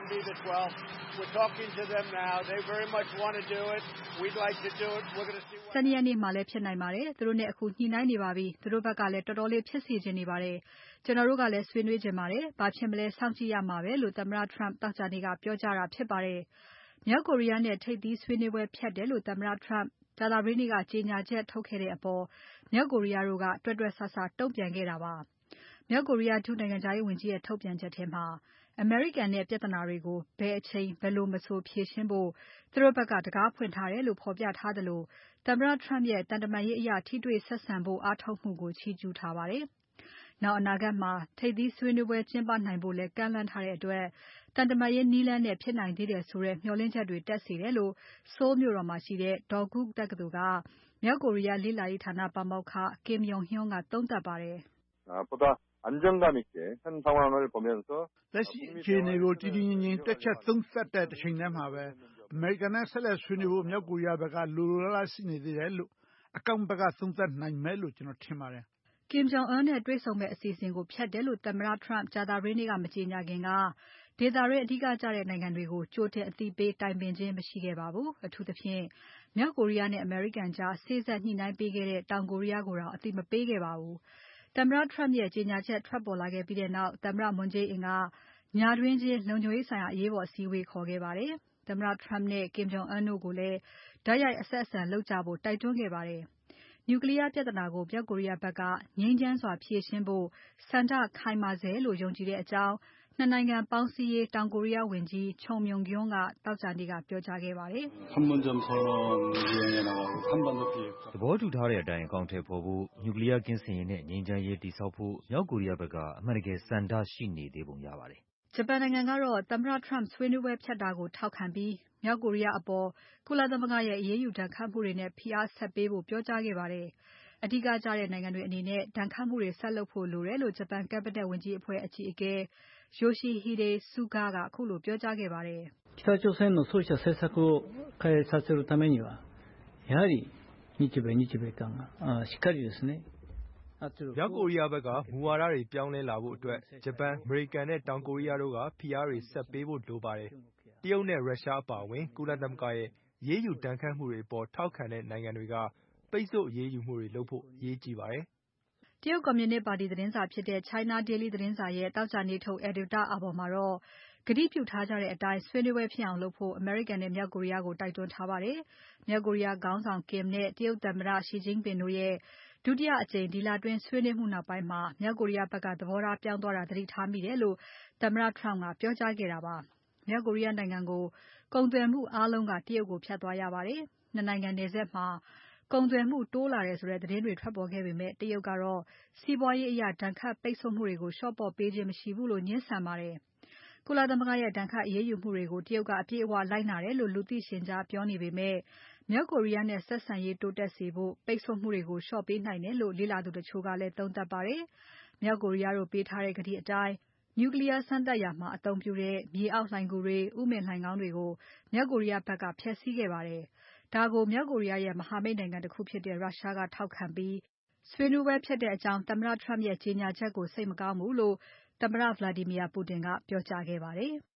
၁၂ ရက်နေ့မှာလည်းဖြစ်နိုင်ပါတယ်။ သူတို့နဲ့အခုညှိနှိုင်းနေပါပြီ။သူတို့ဘက်ကလည်းတော်တော်လေးဖြစ်စေချင်နေပါတယ်။ကျွန်တော်တို့ကလည်းဆွေးနွေးချင်ပါတယ်။ဘာဖြစ်မလဲစောင့်ကြည့်ရမှာပဲလို့သမ္မတ Trump သောကြာနေ့ကပြောကြားတာဖြစ်ပါတယ်။မြောက်ကိုရီးယားနဲ့ထိပ်သီးဆွေးနွေးပွဲဖျက်တယ်လို့သမ္မတ Trump ကြာသပတေးနေ့ကကြေညာချက်ထုတ်ခဲ့တဲ့အပေါ်မြောက်ကိုရီးယားတို့ကတွက်တွက်ဆဆတုံ့ပြန်ခဲ့တာပါ။မြောက်ကိုရီးယားဒုနိုင်ငံခြားရေးဝန်ကြီးရဲ့ထုတ်ပြန်ချက်ထဲမှာအမေရိကန်နဲ့ပြဿနာတွေကိုဘယ်အချိန်ဘယ်လိုမဆိုဖြေရှင်းဖို့သူတို့ဘက်ကတံခါးဖွင့်ထားတယ်လို့ဖော်ပြထားသလိုသမ္မတ Trump ရဲ့သံတမန်ရေးအရထိတွေ့ဆက်ဆံဖို့အားထုတ်မှုကိုချီးကျူးထားပါတယ်။နောက်အနာဂတ်မှာထိပ်သီးဆွေးနွေးပွဲကျင်းပနိုင်ဖို့လည်းကမ်းလှမ်းထားတဲ့အတွက်သံတမန်ရေးနည်းလမ်းနဲ့ဖြစ်နိုင်သေးတယ်ဆိုတဲ့မျှော်လင့်ချက်တွေတက်စေတယ်လို့ Seoul မြို့တော်မှာရှိတဲ့ Dogu တက္ကသိုလ်ကမြောက်ကိုရီးယားလေ့လာရေးဌာနပါမောက္ခ Kim Yong Hyun ကသုံးသပ်ပါတယ်။ "လက်ရှိအခြေအနေကိုတည်တည်ငြိမ်ငြိမ်တွက်ချက်သုံးသပ်တဲ့တချိန်ထဲမှာပဲအမေရိကန်နဲ့ဆက်လက်ဆွေးနွေးဖို့မြောက်ကိုရီးယားဘက်ကလိုလိုလားလားရှိနေသေးတယ်လို့အကောင်းဘက်ကသုံးသပ်နိုင်မယ်လို့ကျွန်တော်ထင်ပါတယ်။ Kim Jong Un နဲ့တွေ့ဆုံမယ့်အစီအစဉ်ကိုဖျက်တယ်လို့သမ္မတ Trump ကြာသပတေးနေ့ကမကြေညာခင်ကဒေသတွင်းအဓိကကျတဲ့နိုင်ငံတွေကိုကြိုတင်အသိပေးတိုင်ပင်ခြင်းမရှိခဲ့ပါဘူး။အထူးသဖြင့်မြောက်ကိုရီးယားနဲ့အမေရိကန်ကြားစေ့စပ်ညှိနှိုင်းပေးခဲ့တဲ့တောင်ကိုရီးယားကိုတောင်အသိမပေးခဲ့ပါဘူး။သမ္မတ Trump ရဲ့ကြေညာချက်ထွက်ပေါ်လာခဲ့ပြီးနောက်သမ္မတ Moon Jae-in ကညတွင်းချင်းလုံခြုံရေးဆိုင်ရာအရေးပေါ်အစည်းအဝေးခေါ်ခဲ့ပါတယ်။သမ္မတ Trump နဲ့ Kim Jong Un တို့ကိုလည်းတိုက်ရိုက်အဆက်အဆံလုပ်ကြဖို့တိုက်တွန်းခဲ့ပါတယ်။ Nuclear ပြဿနာကိုမြောက်ကိုရီးယားဘက်ကငြိမ်းချမ်းစွာဖြေရှင်းဖို့ဆန္ဒခိုင်မာစေလို့ယုံကြည်တဲ့အကြောင်းနှစ်နိုင်ငံပေါင်းစည်းရေးတောင်ကိုရီးယားဝန်ကြီး Cho Myoung-gyon ကသောကြာနေ့ကပြောကြားခဲ့ပါတယ်။သဘောတူထားတဲ့အတိုင်းအကောင်အထည်ဖော်ဖို့ Nuclear ကင်းစင်ရေးနဲ့ငြိမ်းချမ်းရေးတည်ဆောက်ဖို့မြောက်ကိုရီးယားဘက်ကအမှန်တကယ်ဆန္ဒရှိနေသေးပုံရပါတယ်။ဂျပန်နိုင်ငံကတော့သမ္မတ Trump ဆွေးနွေးပွဲဖျက်တာကိုထောက်ခံပြီးမြောက်ကိုရီးယားအပေါ်ကုလသမဂ္ဂရဲ့အရေးယူဒဏ်ခတ်မှုတွေနဲ့ဖိအားဆက်ပေးဖို့ပြောကြားခဲ့ပါတယ်။အဓိကကျတဲ့နိုင်ငံတွေအနေနဲ့ဒဏ်ခတ်မှုတွေဆက်လုပ်ဖို့လိုတယ်လို့ဂျပန် Cabinet ဝန်ကြီးအဖွဲ့အကြီးအကဲ Yoshihide Suga ကခုလိုပြောကြားခဲ့ပါတယ်။ "北朝鮮のそうした政策を変えさせるためにはやはり日米日米韓がしっかりですねမြောက်ကိုရီးယားဘက်ကမူဝါဒတွေပြောင်းလဲလာဖို့အတွက်ဂျပန်အမေရိကန်နဲ့တောင်ကိုရီးယားတို့ကဖိအားတွေဆက်ပေးဖို့လိုပါတယ်။တရုတ်နဲ့ရုရှားအပါအဝင်ကုလသမဂ္ဂရဲ့အရေးယူဒဏ်ခတ်မှုတွေအပေါ်ထောက်ခံတဲ့နိုင်ငံတွေကပိတ်ဆို့အရေးယူမှုတွေလုပ်ဖို့အရေးကြီးပါတယ်။ " တရုတ်ကွန်မြူနစ်ပါတီသတင်းစာဖြစ်တဲ့ China Daily သတင်းစာရဲ့သောကြာနေ့ထုတ် Editor အာဘော်မှာတော့ကတိပြုထားကြတဲ့အတိုင်းဆွေးနွေးပွဲဖြစ်အောင်လုပ်ဖို့အမေရိကန်နဲ့မြောက်ကိုရီးယားကိုတိုက်တွန်းထားပါတယ်။မြောက်ကိုရီးယားခေါင်းဆောင် Kim နဲ့တရုတ်သမ္မတ Xi Jinping တို့ရဲ့ဒုတိယအကြိမ်ဒီလတွင်းဆွေးနွေးမှုနောက်ပိုင်းမှာမြောက်ကိုရီးယားဘက်ကသဘောထားပြောင်းသွားတာသတိထားမိတယ်လို့သမ္မတ Trump ကပြောကြားခဲ့တာပါ။မြောက်ကိုရီးယားနိုင်ငံကိုကုန်သွယ်မှုအားလုံးကတရုတ်ကိုဖြတ်သွားရပါတယ်။နှစ်နိုင်ငံနယ်စပ်မှာကုန်သွယ်မှုတိုးလာတယ်ဆိုတဲ့သတင်းတွေထွက်ပေါ်ခဲ့ပေမဲ့တရုတ်ကတော့စီးပွားရေးအရဒဏ်ခတ်ပိတ်ဆို့မှုတွေကိုလျှော့ပေါ့ပေးခြင်းမရှိဘူးလို့ငြင်းဆန်ပါတယ်။ကုလသမဂ္ဂရဲ့ဒဏ်ခတ်အရေးယူမှုတွေကိုတရုတ်ကအပြည့်အဝလိုက်နာတယ်လို့လူသိရှင်ကြားပြောနေပေမဲ့မြောက်ကိုရီးယားနဲ့ဆက်ဆံရေးတိုးတက်စေဖို့ပိတ်ဆို့မှုတွေကိုလျှော့ပေးနိုင်တယ်လို့လေ့လာသူတချို့ကလည်းသုံးသပ်ပါတယ်။မြောက်ကိုရီးယားတို့ပေးထားတဲ့ကတိအတိုင်း Nuclear စမ်းသပ်ရာမှာအသုံးပြုတဲ့မြေအောက်လှိုဏ်ဂူတွေ၊ဥမင်လှိုဏ်ခေါင်းတွေကိုမြောက်ကိုရီးယားဘက်ကဖျက်ဆီးခဲ့ပါတယ်။ဒါကိုမြောက်ကိုရီးယားရဲ့မဟာမိတ်နိုင်ငံတခုဖြစ်တဲ့ရုရှားကထောက်ခံပြီးဆွေးနွေးပွဲဖျက်တဲ့အကြောင်းသမ္မတ Trump ရဲ့ကြေညာချက်ကိုစိတ်မကောင်းဘူးလို့သမ္မတ Vladimir Putin ကပြောကြားခဲ့ပါတယ်။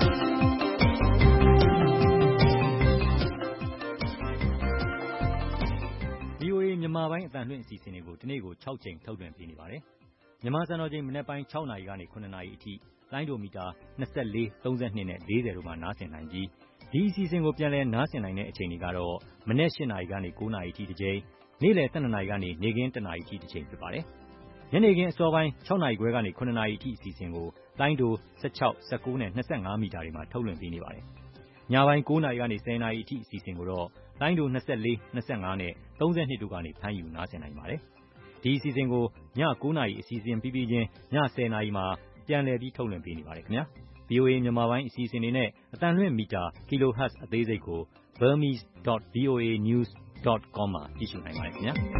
VOA မြန်မာပိုင်းအသံလွှင့်အစီအစဉ်တွေကိုဒီနေ့ကို၆ကြိမ်ထုတ်လွှင့်ပေးနေပါတယ်။မြန်မာစံတော်ချိန်မနက်ပိုင်း၆နာရီကနေ၇နာရီအထိလိုင်းဒိုမီတာ၂၄၊၃၂နဲ့၄၀တို့မှာနားဆင်နိုင်ပြီးဒီအစီအစဉ်ကိုပြန်လည်နားဆင်နိုင်တဲ့အချိန်တွေကတော့မနက်၈နာရီကနေ၉နာရီအထိတစ်ကြိမ်နေ့လည်၁၂နာရီကနေနေ့ခင်း၁နာရီအထိတစ်ကြိမ်ဖြစ်ပါတယ်။ညနေခင်းအစောပိုင်း၆နာရီခွဲကနေ၇နာရီအထိအစီအစဉ်ကိုလိုင်းတို၁၆ ၁၉နဲ့၂၅မီတာတွေမှာထုတ်လွှင့်ပေးနေပါတယ်။ညပိုင်း၉နာရီကနေ၁၀နာရီအထိအစီအစဉ်ကိုတော့လိုင်းတို၂၄ ၂၅နဲ့၃၂တို့ကနေဖမ်းယူနားဆင်နိုင်ပါတယ်။ဒီအစီအစဉ်ကိုည၉နာရီအစီအစဉ်ပြီးပြီးချင်းည၁၀နာရီမှာပြန်လည်ပြီးထုတ်လွှင့်ပေးနေပါတယ်ခင်ဗျာ။ဗွီအိုအေ မြန်မာပိုင်းအစီအစဉ်တွေနဲ့အသံလွှင့်မီတာ Kilohertz အသေးစိတ်ကို burmese dot v o a news dot com မှာကြည့်ရှုနိုင်ပါတယ်ခင်ဗျာ။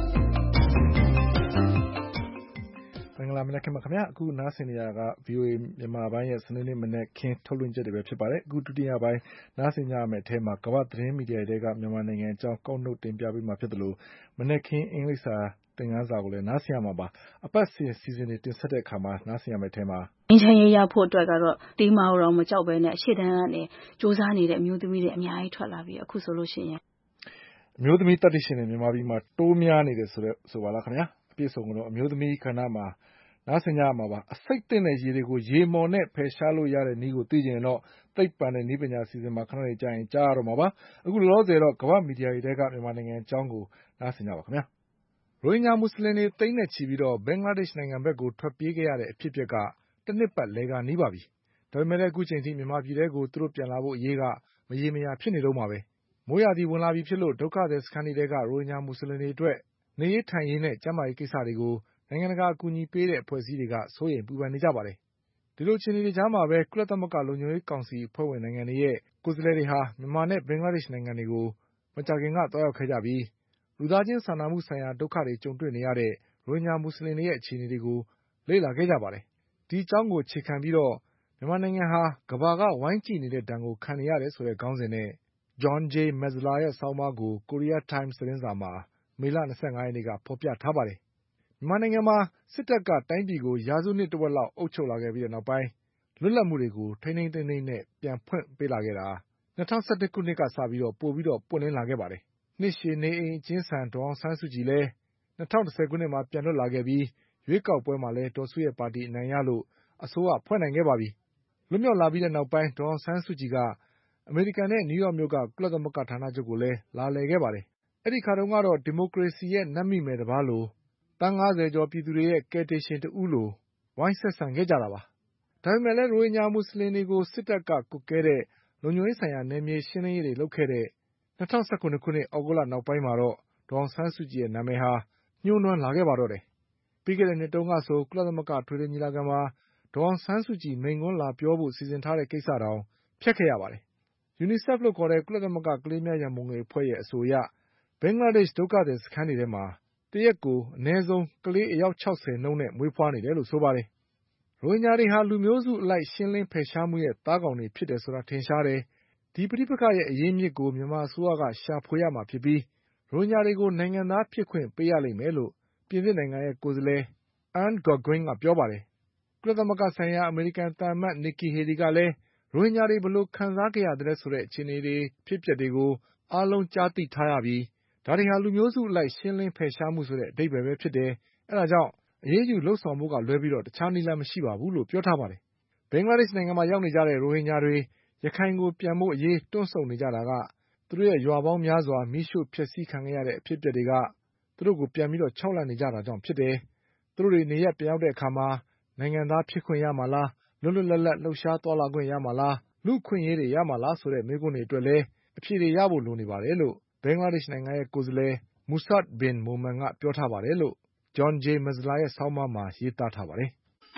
မင်္ဂလာမနက်ခင်းပါခင်ဗျာအခုနားဆင်နေရတာက ဗွီအိုအေ မြန်မာပိုင်းရဲ့စနေနေ့မနက်ခင်းထုတ်လွှင့်ချက်တွေပဲဖြစ်ပါတယ်အခုဒုတိယပိုင်းနားဆင်ကြရမယ့်အထဲမှာကမ္ဘာသတင်းမီဒီယာတွေကမြန်မာနိုင်ငံအကြောင်းကောက်နှုတ်တင်ပြပေးမှာဖြစ်တယ်လို့မနက်ခင်းအင်္ဂလိပ်စာသင်ခန်းစာကိုလည်းနားဆင်ရမှာပါအပတ်စဉ်စီစဉ်တွေတင်ဆက်တဲ့အခါမှာနားဆင်ရမယ့်အထဲမှာငင်းချင်ရရဖို့အတွက်ကတော့တေးမာတော်မကြောက်ပဲနဲ့အရှိတန်းကနေစူးစမ်းနေတဲ့အမျိုးသမီးတွေအများကြီးထွက်လာပြီးအခုဆိုလို့ရှိရင်အမျိုးသမီးတတ်သိရှင်တွေမြန်မာပြည်မှာတိုးများနေတယ်ဆိုတော့ဆိုပါလားခင်ဗျာအပြည့်စုံကတော့အမျိုးသမီးခန္ဓာမှာနားဆင်ကြရမှာပါအစိတ်တင်တဲ့ရေတွေကိုရေမော်နဲ့ဖယ်ရှားလို့ရတဲ့နည်းကိုသိကြရင်တော့သိပ္ပံနဲ့နည်းပညာစီစဉ်မှာခဏနေကြရင်ကြားရတော့မှာပါအခုလောလောဆယ်တော့ကမ္ဘာမီဒီယာတွေကမြန်မာနိုင်ငံအကြောင်းကိုနားဆင်ကြပါခင်ဗျာရိုဟင်ဂျာမွတ်စလင်တွေတိမ့်နဲ့ချီပြီးတော့ဘင်္ဂလားဒေ့ရှ်နိုင်ငံဘက်ကိုထွက်ပြေးခဲ့ရတဲ့အဖြစ်အပျက်ကတစ်နှစ်ပတ်လဲကနီးပါပြီဒါပေမဲ့လည်းအခုချိန်ထိမြန်မာပြည်ထဲကိုသူတို့ပြန်လာဖို့အရေးကမရေမရာဖြစ်နေတော့မှာပဲမိုးရာသီဝင်လာပြီဖြစ်လို့ဒုက္ခသည်စခန်းတွေကရိုဟင်ဂျာမွတ်စလင်တွေအတွက်နေရေးထိုင်ရေးနဲ့ကျန်းမာရေးကိစ္စတွေကိုနိုင်ငံတကာအကူအညီပေးတဲ့အဖွဲ့အစည်းတွေကစိုးရိမ်ပူပန်နေကြပါတယ်ဒီလိုအခြေအနေတွေကြားမှာပဲကုလသမဂ္ဂလုံခြုံရေးကောင်စီအဖွဲ့ဝင်နိုင်ငံတွေရဲ့ကိုယ်စားလှယ်တွေဟာမြန်မာနဲ့ဘင်္ဂလားဒေ့ရှ်နိုင်ငံတွေကိုမကြာခင်ကသွားရောက်ခဲ့ကြပြီးလူသားချင်းစာနာမှုဆိုင်ရာဒုက္ခတွေကြုံတွေ့နေရတဲ့ရိုဟင်ဂျာမွတ်စလင်တွေရဲ့အခြေအနေတွေကိုလေ့လာခဲ့ကြပါတယ်ဒီအကြောင်းကိုအခြေခံပြီးတော့မြန်မာနိုင်ငံဟာကမ္ဘာကဝိုင်းကြည့်နေတဲ့ဒဏ်ကိုခံနေရတယ်ဆိုတဲ့ခေါင်းစဉ်နဲ့ John J. Metzler ရဲ့ဆောင်းပါးကို Korea Times သတင်းစာမှာမေလ၂၅ရက်နေ့ကဖော်ပြထားပါတယ်မြန်မာနိုင်ငံမှာစစ်တပ်ကတိုင်းပြည်ကိုရာစုနှစ်တဝက်လောက်အုပ်ချုပ်လာခဲ့ပြီးတဲ့နောက်ပိုင်းလွတ်လပ်မှုတွေကိုထိန်းထိန်းသိမ်းသိမ်းနဲ့ပြန်ဖွင့်ပေးလာခဲ့တာ၂၀၁၁ခုနှစ်ကစပြီးတော့ပိုပြီးတော့ပွင့်လင်းလာခဲ့ပါတယ်နှစ်ရှည်နေအိမ်အကျဉ်းဆန်ဒေါ်အောင်ဆန်းစုကြည်လည်း၂၀၁၀ခုနှစ်မှာပြန်လွတ်လာခဲ့ပြီးရွေးကောက်ပွဲမှာလည်းဒေါ်စုရဲ့ပါတီအနိုင်ရလို့အစိုးရဖွဲ့နိုင်ခဲ့ပါပြီလွတ်မြောက်လာပြီးတဲ့နောက်ပိုင်းဒေါ်အောင်ဆန်းစုကြည်ကအမေရိကန်နဲ့နယူးယောက်မြို့ကကုလသမဂ္ဂဌာနချုပ်ကိုလည်းလာလည်ခဲ့ပါတယ်အဲ့ဒီခါတုန်းကတော့ဒီမိုကရေစီရဲ့နတ်မိမယ်တပါးလိုသန်း၅ဆယ်ကျော်ပြည်သူတွေရဲ့ကယ်တင်ရှင်တူလိုဝိုင်းဆက်ဆံခဲ့ကြတာပါဒါပေမဲ့လည်းရိုဟင်ဂျာမွတ်စလင်တွေကိုစစ်တပ်ကကွပ်ကဲတဲ့လုံခြုံရေးဆိုင်ရာနယ်မြေရှင်းလင်းရေးတွေလုပ်ခဲ့တဲ့၂၀၁၇ခုနှစ်ဩဂုတ်လနောက်ပိုင်းမှာတော့ဒေါ်အောင်ဆန်းစုကြည်ရဲ့နာမည်ဟာညှိုးနွမ်းလာခဲ့ပါတော့တယ်ပြီးခဲ့တဲ့နှစ်တုန်းကဆိုကုလသမဂ္ဂထွေထွေညီလာခံမှာဒေါ်အောင်ဆန်းစုကြည်မိန့်ခွန်းလာပြောဖို့စီစဉ်ထားတဲ့ကိစ္စတောင်ဖျက်ခဲ့ရပါတယ်ယူနီဆက်လို့ခေါ်တဲ့ကုလသမဂ္ဂကလေးများရန်ပုံငွေအဖွဲ့ရဲ့အဆိုအရဘင်္ဂလားဒေ့ရှ်ဒုက္ခသည်စခန်းတွေထဲမှာတရက်ကိုအနည်းဆုံးကလေးအယောက်၆၀နှုန်းနဲ့မွေးဖွားနေတယ်လို့ဆိုပါတယ်ရိုဟင်ဂျာတွေဟာလူမျိုးစုအလိုက်ရှင်းလင်းဖယ်ရှားမှုရဲ့သားကောင်တွေဖြစ်တယ်ဆိုတာထင်ရှားတယ်ဒီပဋိပက္ခရဲ့အရင်းမြစ်ကိုမြန်မာအစိုးရကရှာဖွေရမှာဖြစ်ပြီးရိုဟင်ဂျာတွေကိုနိုင်ငံသားဖြစ်ခွင့်ပေးရလိမ့်မယ်လို့ပြင်သစ်နိုင်ငံရဲ့ကိုယ်စားလှယ် Anne Gauguin ကပြောပါတယ်ကုလသမဂ္ဂဆိုင်ရာအမေရိကန်သံအမတ် Nikki Haley ကလည်းရိုဟင်ဂျာတွေဘယ်လိုခံစားခဲ့ရသလဲဆိုတဲ့အခြေအနေတွေဖြစ်ပျက်တွေကိုအားလုံးကြားသိထားရပြီးဒါတွေဟာလူမျိုးစုအလိုက်ရှင်းလင်းဖယ်ရှားမှုဆိုတဲ့အဓိပ္ပာယ်ပဲဖြစ်တယ်အဲဒါကြောင့်အရေးယူလှုပ်ဆောင်ဖို့ကလွဲပြီးတော့တခြားနည်းလမ်းမရှိပါဘူးလို့ပြောထားပါတယ်ဘင်္ဂလားဒေ့ရှ်နိုင်ငံမှာရောက်နေကြတဲ့ရိုဟင်ဂျာတွေရခိုင်ကိုပြန်ဖို့အရေးတွန့်ဆုတ်နေကြတာကသူတို့ရဲ့ရွာပေါင်းများစွာမိရှို့ဖျက်ဆီးခံခဲ့ရတဲ့အဖြစ်အပျက်တွေကသူတို့ကိုပြန်ပြီးတော့ခြောက်လန့်နေကြတာကြောင့်ဖြစ်တယ်သူတို့တွေနေရပ်ပြန်ရောက်တဲ့အခါမှာနိုင်ငံသားဖြစ်ခွင့်ရမှာလားလွတ်လွတ်လပ်လပ်လှုပ်ရှားသွားလာခွင့်ရမှာလားလူ့အခွင့်အရေးတွေရမှာလားဆိုတဲ့မေးခွန်းတွေအတွက်လည်းအဖြေတွေရဖို့လိုနေပါတယ်လို့ဘင်္ဂလားဒေ့ရှ်နိုင်ငံရဲ့ကိုယ်စားလှယ် Musad bin Momen ကပြောထားပါတယ်လို့ John J. Metzler ရဲ့ဆောင်းပါးမှာရေးသားထားပါတယ်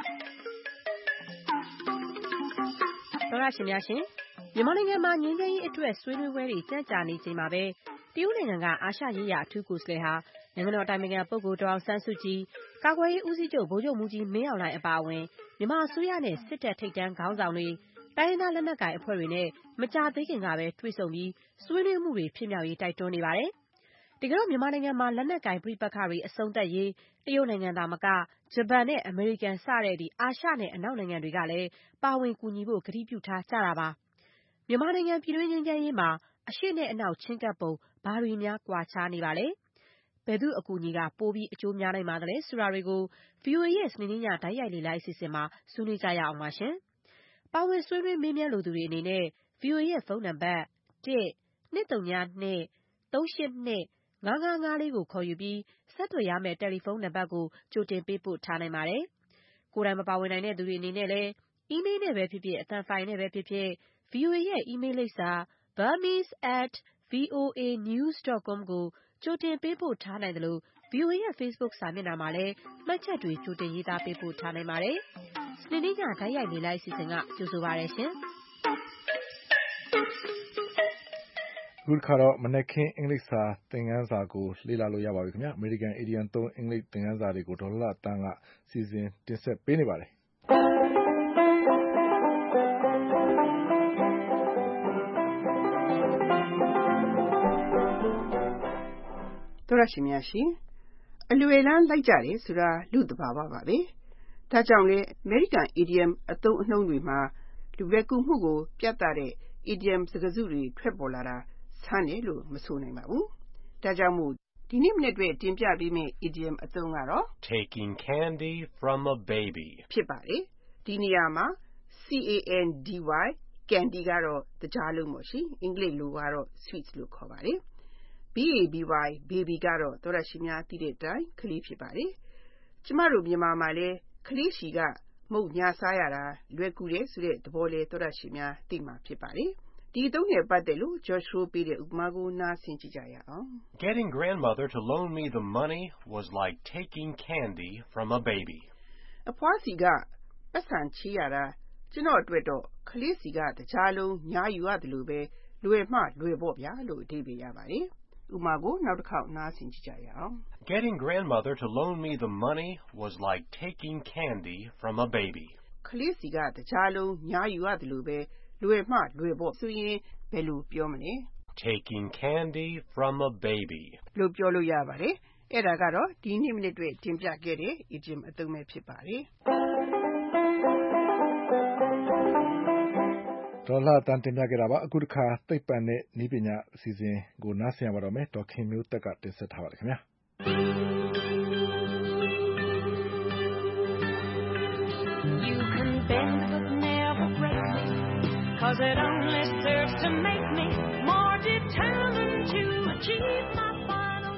တော်ရရှင်များရှင်မြန်မာနိုင်ငံမှာငြိမ်းချမ်းရေးအတွက်ဆွေးနွေးပွဲတွေကြန့်ကြာနေချိန်မှာပဲတရုတ်နိုင်ငံကအာရှရေးရာအထူးကိုယ်စားလှယ်ဟာနိုင်ငံတော်အတိုင်ပင်ခံပုဂ္ဂိုလ်ဒေါ်အောင်ဆန်းစုကြည်ကာကွယ်ရေးဦးစီးချုပ်ဗိုလ်ချုပ်မှူးကြီးမင်းအောင်လှိုင်အပါအဝင်မြန်မာအစိုးရနဲ့စစ်တပ်ထိပ်တန်းခေါင်းဆောင်တွေတိုင်းရင်းသားလက်နက်ကိုင်အဖွဲ့တွေနဲ့မကြာသေးခင်ကပဲတွေ့ဆုံပြီးဆွေးနွေးမှုတွေဖြစ်မြောက်ရေးတိုက်တွန်းနေပါတယ်။တကယ်တော့မြန်မာနိုင်ငံမှာလက်နက်ကိုင်ပဋိပက္ခတွေအဆုံးသတ်ရေးတရုတ်နိုင်ငံသာမကဂျပန်နဲ့အမေရိကန်စတဲ့ဒီအာရှနဲ့အနောက်နိုင်ငံတွေကလည်းပါဝင်ကူညီဖို့ကတိပြုထားကြတာပါ။မြန်မာနိုင်ငံပြည်တွင်းငြိမ်းချမ်းရေးမှာအရှေ့နဲ့အနောက်ချင်းကပ်ပုံဘာတွေများကွာခြားနေပါလဲ။ဘယ်သူအကူအညီကပိုပြီးအကျိုးများနိုင်ပါသလဲဆိုတာတွေကို ဗွီအိုအေရဲ့စနေနေ့ညတိုက်ရိုက်လေ့လာအစီအစဉ်မှာဆွေးနွေးကြရအောင်ပါရှင်။ပါဝင်ဆွေးနွေးမေးမြန်းလိုသူတွေအနေနဲ့ ဗွီအိုအေရဲ့ဖုန်းနံပါတ် တစ် ၂၀၂ ၃၈၂ငါးငါးငါးလေးကိုခေါ်ယူပြီးဆက်သွယ်ရမယ့်တယ်လီဖုန်းနံပါတ်ကိုကြိုတင်ပေးပို့ထားနိုင်ပါတယ်။ကိုယ်တိုင်မပါဝင်နိုင်တဲ့သူတွေအနေနဲ့လည်းအီးမေးလ်နဲ့ပဲဖြစ်ဖြစ်အသံဖိုင်နဲ့ပဲဖြစ်ဖြစ် ဗွီအိုအေရဲ့အီးမေးလ်လိပ်စာ burmese at voa news dot com ကိုကြိုတင်ပေးပို့ထားနိုင်သလို ဗွီအိုအေရဲ့ Facebook စာမျက်နှာမှာလည်းမှတ်ချက်တွေကြိုတင်ရေးသားပေးပို့ထားနိုင်ပါတယ်။စနေနေ့ညတိုက်ရိုက်နေလိုက်အစီအစဉ်ကကြိုဆိုပါရရှင်။အခုတစ်ခါတော့မနက်ခင်းအင်္ဂလိပ်စာသင်ခန်းစာကိုလေ့လာလို့ရပါပြီခင်ဗျာ။ American Idiom သုံးအင်္ဂလိပ်သင်ခန်းစာတွေကိုဒေါ်လာတန်းကစီစဉ်တင်ဆက်ပေးနေပါတယ်။သောရရှိများရှင်အလွယ်လန်းလိုက်ကြတယ်ဆိုတာလူသဘာဝပါပဲ။ဒါကြောင့်လေ American Idiom အသုံးအနှုန်းတွေမှာလူပဲကူမှုကိုပြသတဲ့ Idiom စကားစုတွေထွက်ပေါ်လာတာဆန်းတယ်လို့မဆိုနိုင်ပါဘူး။ဒါကြောင့်မို့ဒီနေ့မနေ့တွေ့တင်ပြပေးမယ့် Idiom အသုံးကတော့ Taking candy from a baby ဖြစ်ပါတယ်။ဒီနေရာမှာ C A N D Y candy ကတော့တကြားလုံးပေါ့ရှင်။အင်္ဂလိပ်လိုကတော့ sweets လို့ခေါ်ပါတယ်။ B A B Y baby ကတော့သောရရှိများသိတဲ့အတိုင်းကလေးဖြစ်ပါတယ်။ကျမတို့မြန်မာမှာလည်းကလေးစီကမုတ်ညာစားရတာလွယ်ကူတယ်ဆိုတဲ့သဘောလေးသောရရှိများသိမှာဖြစ်ပါတယ်။ဒီအသုံးနဲ့ပတ်သက်လို့ Joshua ပေးတဲ့ဥပမာကိုနားဆင်ကြည့်ကြရအောင်။ Getting grandmother to loan me the money was like taking candy from a baby. အဖွားစီကပတ်စံချေးရတာကျွန်တော်အတွက်တော့ကလေးစီကတကြားလုံးညာယူရတယ်လို့ပဲလွယ်မှလွယ်ပေါ့ဗျာလို့အဓိပ္ပာယ်ရပါတယ်။ ဥပမာကိုနောက်တစ်ခေါက်နားဆင်ကြည့်ကြရအောင်။ Getting grandmother to loan me the money was like taking candy from a baby. ကလေးစီကတကြားလုံးညာယူရတယ်လို့ပဲလွယ်မှလွယ်ပေါ့ဆိုရင်ဘယ်လိုပြောမလဲ Taking candy from a baby လို့ပြောလို့ရပါတယ်။အဲ့ဒါကတော့ဒီနေ့မိနစ်တွေ့တင်ပြခဲ့တဲ့ idiom အသုံးပဲဖြစ်ပါတယ်။ဒေါ်လာတန်းတင်ပြခဲ့တာပါအခုတစ်ခါသိပ္ပံနဲ့နည်းပညာအစီအစဉ်ကိုနားဆင်ရပါတော့မယ်ဒေါ်ခင်မျိုးသက်ကတင်ဆက်ထားပါတယ်ခင်ဗျာ You can bend but never break me cause it only serves to make me more determined to achieve my final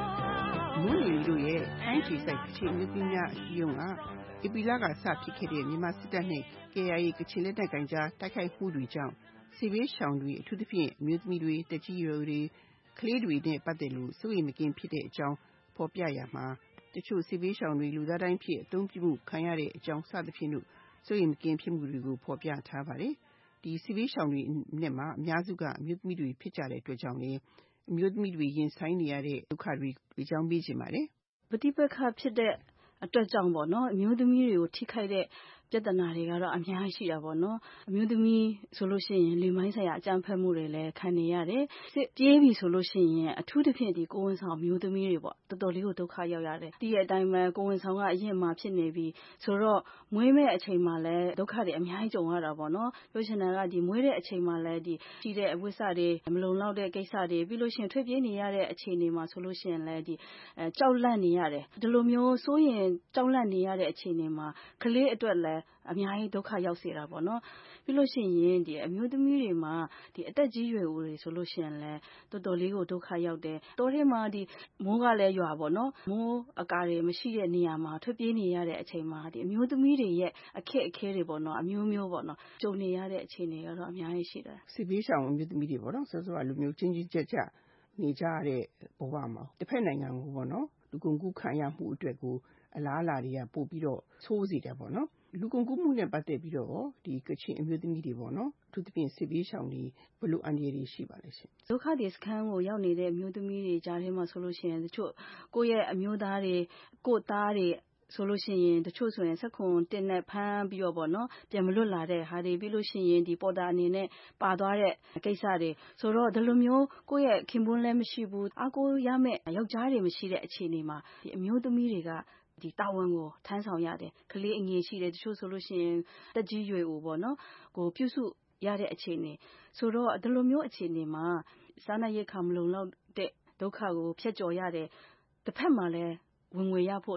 goal မွေးလူရဲ့အန်ချီဆိုင်ချင်းမြူပညာယုံကဧပြီလကစဖြစ်ခဲ့တဲ့မြန်မာစစ်တပ်နဲ့ K I A ကချင်လက်နက်ကိုင်ကြားတိုက်ခိုက်မှုတွေကြောင့်စစ်ဘေးရှောင်တွေအထူးသဖြင့်အမျိုးသမီးတွေတက်ကြီးရွယ်တွေကလေးတွေနဲ့ပတ်သက်လို့စိုးရိမ်မကင်းဖြစ်တဲ့အကြောင်းဖော်ပြရမှာတချို့စစ်ဘေးရှောင်တွေလူသားတိုင်းဖြစ်အသုံးပြုမှုခံရတဲ့အကြောင်းစသဖြင့်လို့စိုးရိမ်မကင်းဖြစ်မှုတွေကိုဖော်ပြထားပါတယ်ဒီစစ်ဘေးရှောင်တွေနဲ့မှာအများစုကအမျိုးသမီးတွေဖြစ်ကြတဲ့အတွက်ကြောင့်လေအမျိုးသမီးတွေရင်ဆိုင်နေရတဲ့ဒုက္ခတွေအကြောင်းပေးခြင်းပါတယ်ပဋိပက္ခဖြစ်တဲ့အတွက်ကြောင့်ပေါ့နော်အမျိုးသမီးတွေကိုထိခိုက်တဲ့ပြဿနာတွေကတော့အများကြီးရှိတာပေါ့နော်အမျိုးသမီးဆိုလို့ရှိရင်လူမိုင်းဆိုင်ရာအကြမ်းဖက်မှုတွေလည်းခံနေရတယ်စစ်ပြေးပြီဆိုလို့ရှိရင်အထူးသဖြင့်ဒီကိုဝန်ဆောင်အမျိုးသမီးတွေပေါ့တော်တော်လေးကိုဒုက္ခရောက်ရတယ်ဒီရဲ့အတိုင်းပဲကိုဝန်ဆောင်ကအရင်မှဖြစ်နေပြီဆိုတော့မွေးမဲ့အချိန်မှာလည်းဒုက္ခတွေအများကြီးကြုံရတာပေါ့နော်ပြောချင်တာကဒီမွေးတဲ့အချိန်မှာလည်းဒီရှိတဲ့အဝိစ္စတွေမလုံလောက်တဲ့ကိစ္စတွေပြီးလို့ရှိရင်ထွက်ပြေးနေရတဲ့အခြေအနေမှာဆိုလို့ရှိရင်လည်းဒီအဲကြောက်လန့်နေရတယ်ဒီလိုမျိုးဆိုရင်ကြောက်လန့်နေရတဲ့အခြေအနေမှာကလေးအတွက်လည်းအများကြီးဒုက္ခရောက်စေတာပေါ့နော်ပြီးလို့ရှိရင်ဒီအမျိုးသမီးတွေမှာဒီအသက်ကြီးရွယ်ဦးတွေဆိုလို့ရှိရင်လည်းတော်တော်လေးကိုဒုက္ခရောက်တယ်တော်ထဲမှာဒီမိုးကလည်းရွာပေါ့နော်မိုးအကာတွေမရှိတဲ့နေရာမှာထွက်ပြေးနေရတဲ့အချိန်မှာဒီအမျိုးသမီးတွေရဲ့အခက်အခဲတွေပေါ့နော်အမျိုးမျိုးပေါ့နော်ကြုံနေရတဲ့အခြေအနေကတော့အများကြီးရှိတယ်စစ်ဘေးရှောင်အမျိုးသမီးတွေပေါ့နော်ဆိုတော့လူမျိုးချင်းချင်းကြက်ကြက်နေကြတဲ့ဘဝမှာတစ်ဖက်နိုင်ငံကိုပေါ့နော်လူကုန်ကူးခံရမှုအတွက်ကိုအလားအလာတွေကပို့ပြီးတော့ဆိုးစေတယ်ပေါ့နော်လူကုန်ကူးမှုနဲ့ပတ်သက်ပြီးတော့ဒီကချင်အမျိုးသမီးတွေပေါ့နော်အထူးသဖြင့်စစ်ဘေးရှောင်တွေဘယ်လိုအန္တရာယ်တွေရှိပါလဲရှင်ဒုက္ခတွေစခန်းကိုရောက်နေတဲ့အမျိုးသမီးတွေကြားထဲမှာဆိုလို့ရှိရင်တချို့ကိုယ့်ရဲ့အမျိုးသားတွေကိုယ့်သားတွေဆိုလို့ရှိရင်တချို့ဆိုရင်စက်ခွန်တင်နဲ့ဖမ်းပြီးတော့ပေါ့နော်ပြန်မလွတ်လာတဲ့ဟာတွေပြီးလို့ရှိရင်ဒီပေါ်တာအနေနဲ့ပါသွားတဲ့ကိစ္စတွေဆိုတော့ဒီလိုမျိုးကိုယ့်ရဲ့ခင်ပွန်းလည်းမရှိဘူးအကိုရမယ့်ယောက်ျားတွေမရှိတဲ့အခြေအနေမှာဒီအမျိုးသမီးတွေကဒီတာဝန်ကိုထမ်းဆောင်ရတယ်ကလေးအငယ်ရှိတယ်တချို့ဆိုလို့ရှိရင်တက်ကြီးရွယ်ဦးပေါ့နော်ကိုပြုစုရတဲ့အခြေအနေဆိုတော့ဒီလိုမျိုးအခြေအနေမှာစားနပ်ရိက္ခာမလုံလောက်တဲ့ဒုက္ခကိုဖျက်ကျော်ရတယ်တစ်ဖက်မှာလည်းဝင်ငွေရဖို့အတွက်